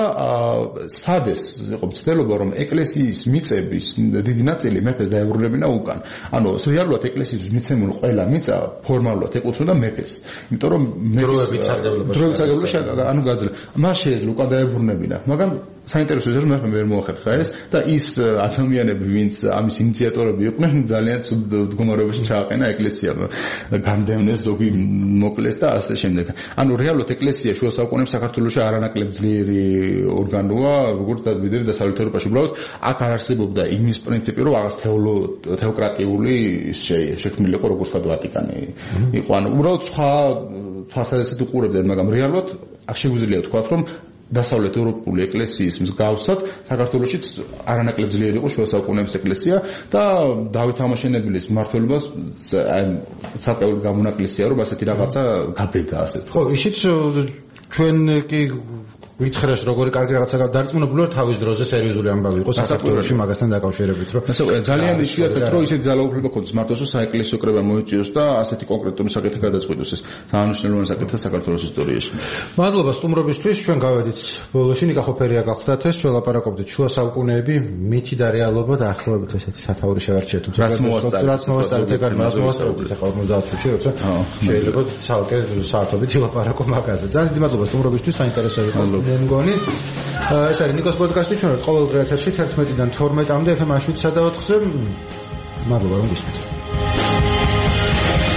სადეს იყო მცდელობა, რომ ეკლესიის მიწების დიდი ნაწილი მეფეს დაებრუნებინა უკან. ანუ რეალურად ეკლესიის მიცემული ყველა მიწა ფორმალურად ეკუთვნოდა მეფეს. იმიტომ რომ დროებით სარგებლობაში ანუ გაძლე. მას შეეძლო უკან დაებრუნებინა, მაგრამ საინტერესო ის რომ მეფე ვერ მოახერხა ეს და ის ადამიანები, ვინც ამის ინიციატორები იყვნენ, ძალიან ცუდ მდგომარეობაში ჩააყენა ეკლესიამ. გამდევნეს ზოგი მოკლეს და ასე შემდეგ. ანუ რეალურად ეკლესია შუა საუკუნეებში საქართველოში არანაკლებ ძლიერი ორგანოა, როგორც დავიდერი დასავლეთ ევროპაში. უბრალოდ აქ არ არსებობდა იმის პრინციპი, რომ რაღაც თეოკრატიული შექმნილი იყო, როგორც თქვა ვატიკანი იყო. ანუ უბრალოდ სხვა თვალსაზრისით უყურებდნენ, მაგრამ რეალურად აქ შეგვიძლია ვთქვათ, რომ დასავლეთ ევროპული ეკლესიის მსგავსად საქართველოშიც არანაკლებ ძლიერი იყო შუა საუკუნეების ეკლესია და დავით აღმაშენებლის მმართველობას საკმაოდ გამონაკლისია, რომ ასეთი რაღაცა გაბედა ასე. ხო, ისიც ჩვენ კი ვითხრეს როგორი კარგი რაღაცა დარწმუნებული თავის დროზე სერიოზული ამბავი იყო საქართველოში მაგასთან დაკავშირებით, რომ ძალიან იშვიათად რომ ისეთ ძალაუფლება ქონდეს მართლაც საეკლესიო კრება მოიწიოს და ასეთი კონკრეტული საკითხი გადაწყვიტოს ეს თანამშრომლობრივი საკითხი საქართველოს ისტორიაში. მადლობა სტუმრობისთვის, ჩვენ გავედით ბოლოში ნიკა ხოფერია გახლდათ ეს, ველაპარაკობდით შუა საუკუნეები, მითი და რეალობა და ახლობებით ესეთი სათაური შევარჩიეთ. რაც მოვასწარეთ ეგარ მას მოვასწარეთ ახლა 50 წუთში, როცა შეიძლება ცალკე საათობით ვილაპარაკო მაგაზე. ძალიან დიდი მადლობა სტუმრობისთვის, საინტერესო იყო. მე მგონი ეს არის ნიკოს პოდკასტი, ჩვენ ყოველ დღე ეთერში 11-დან 12-მდე FM-ში 7-4-ზე. მადლობა რომ გისმენთ.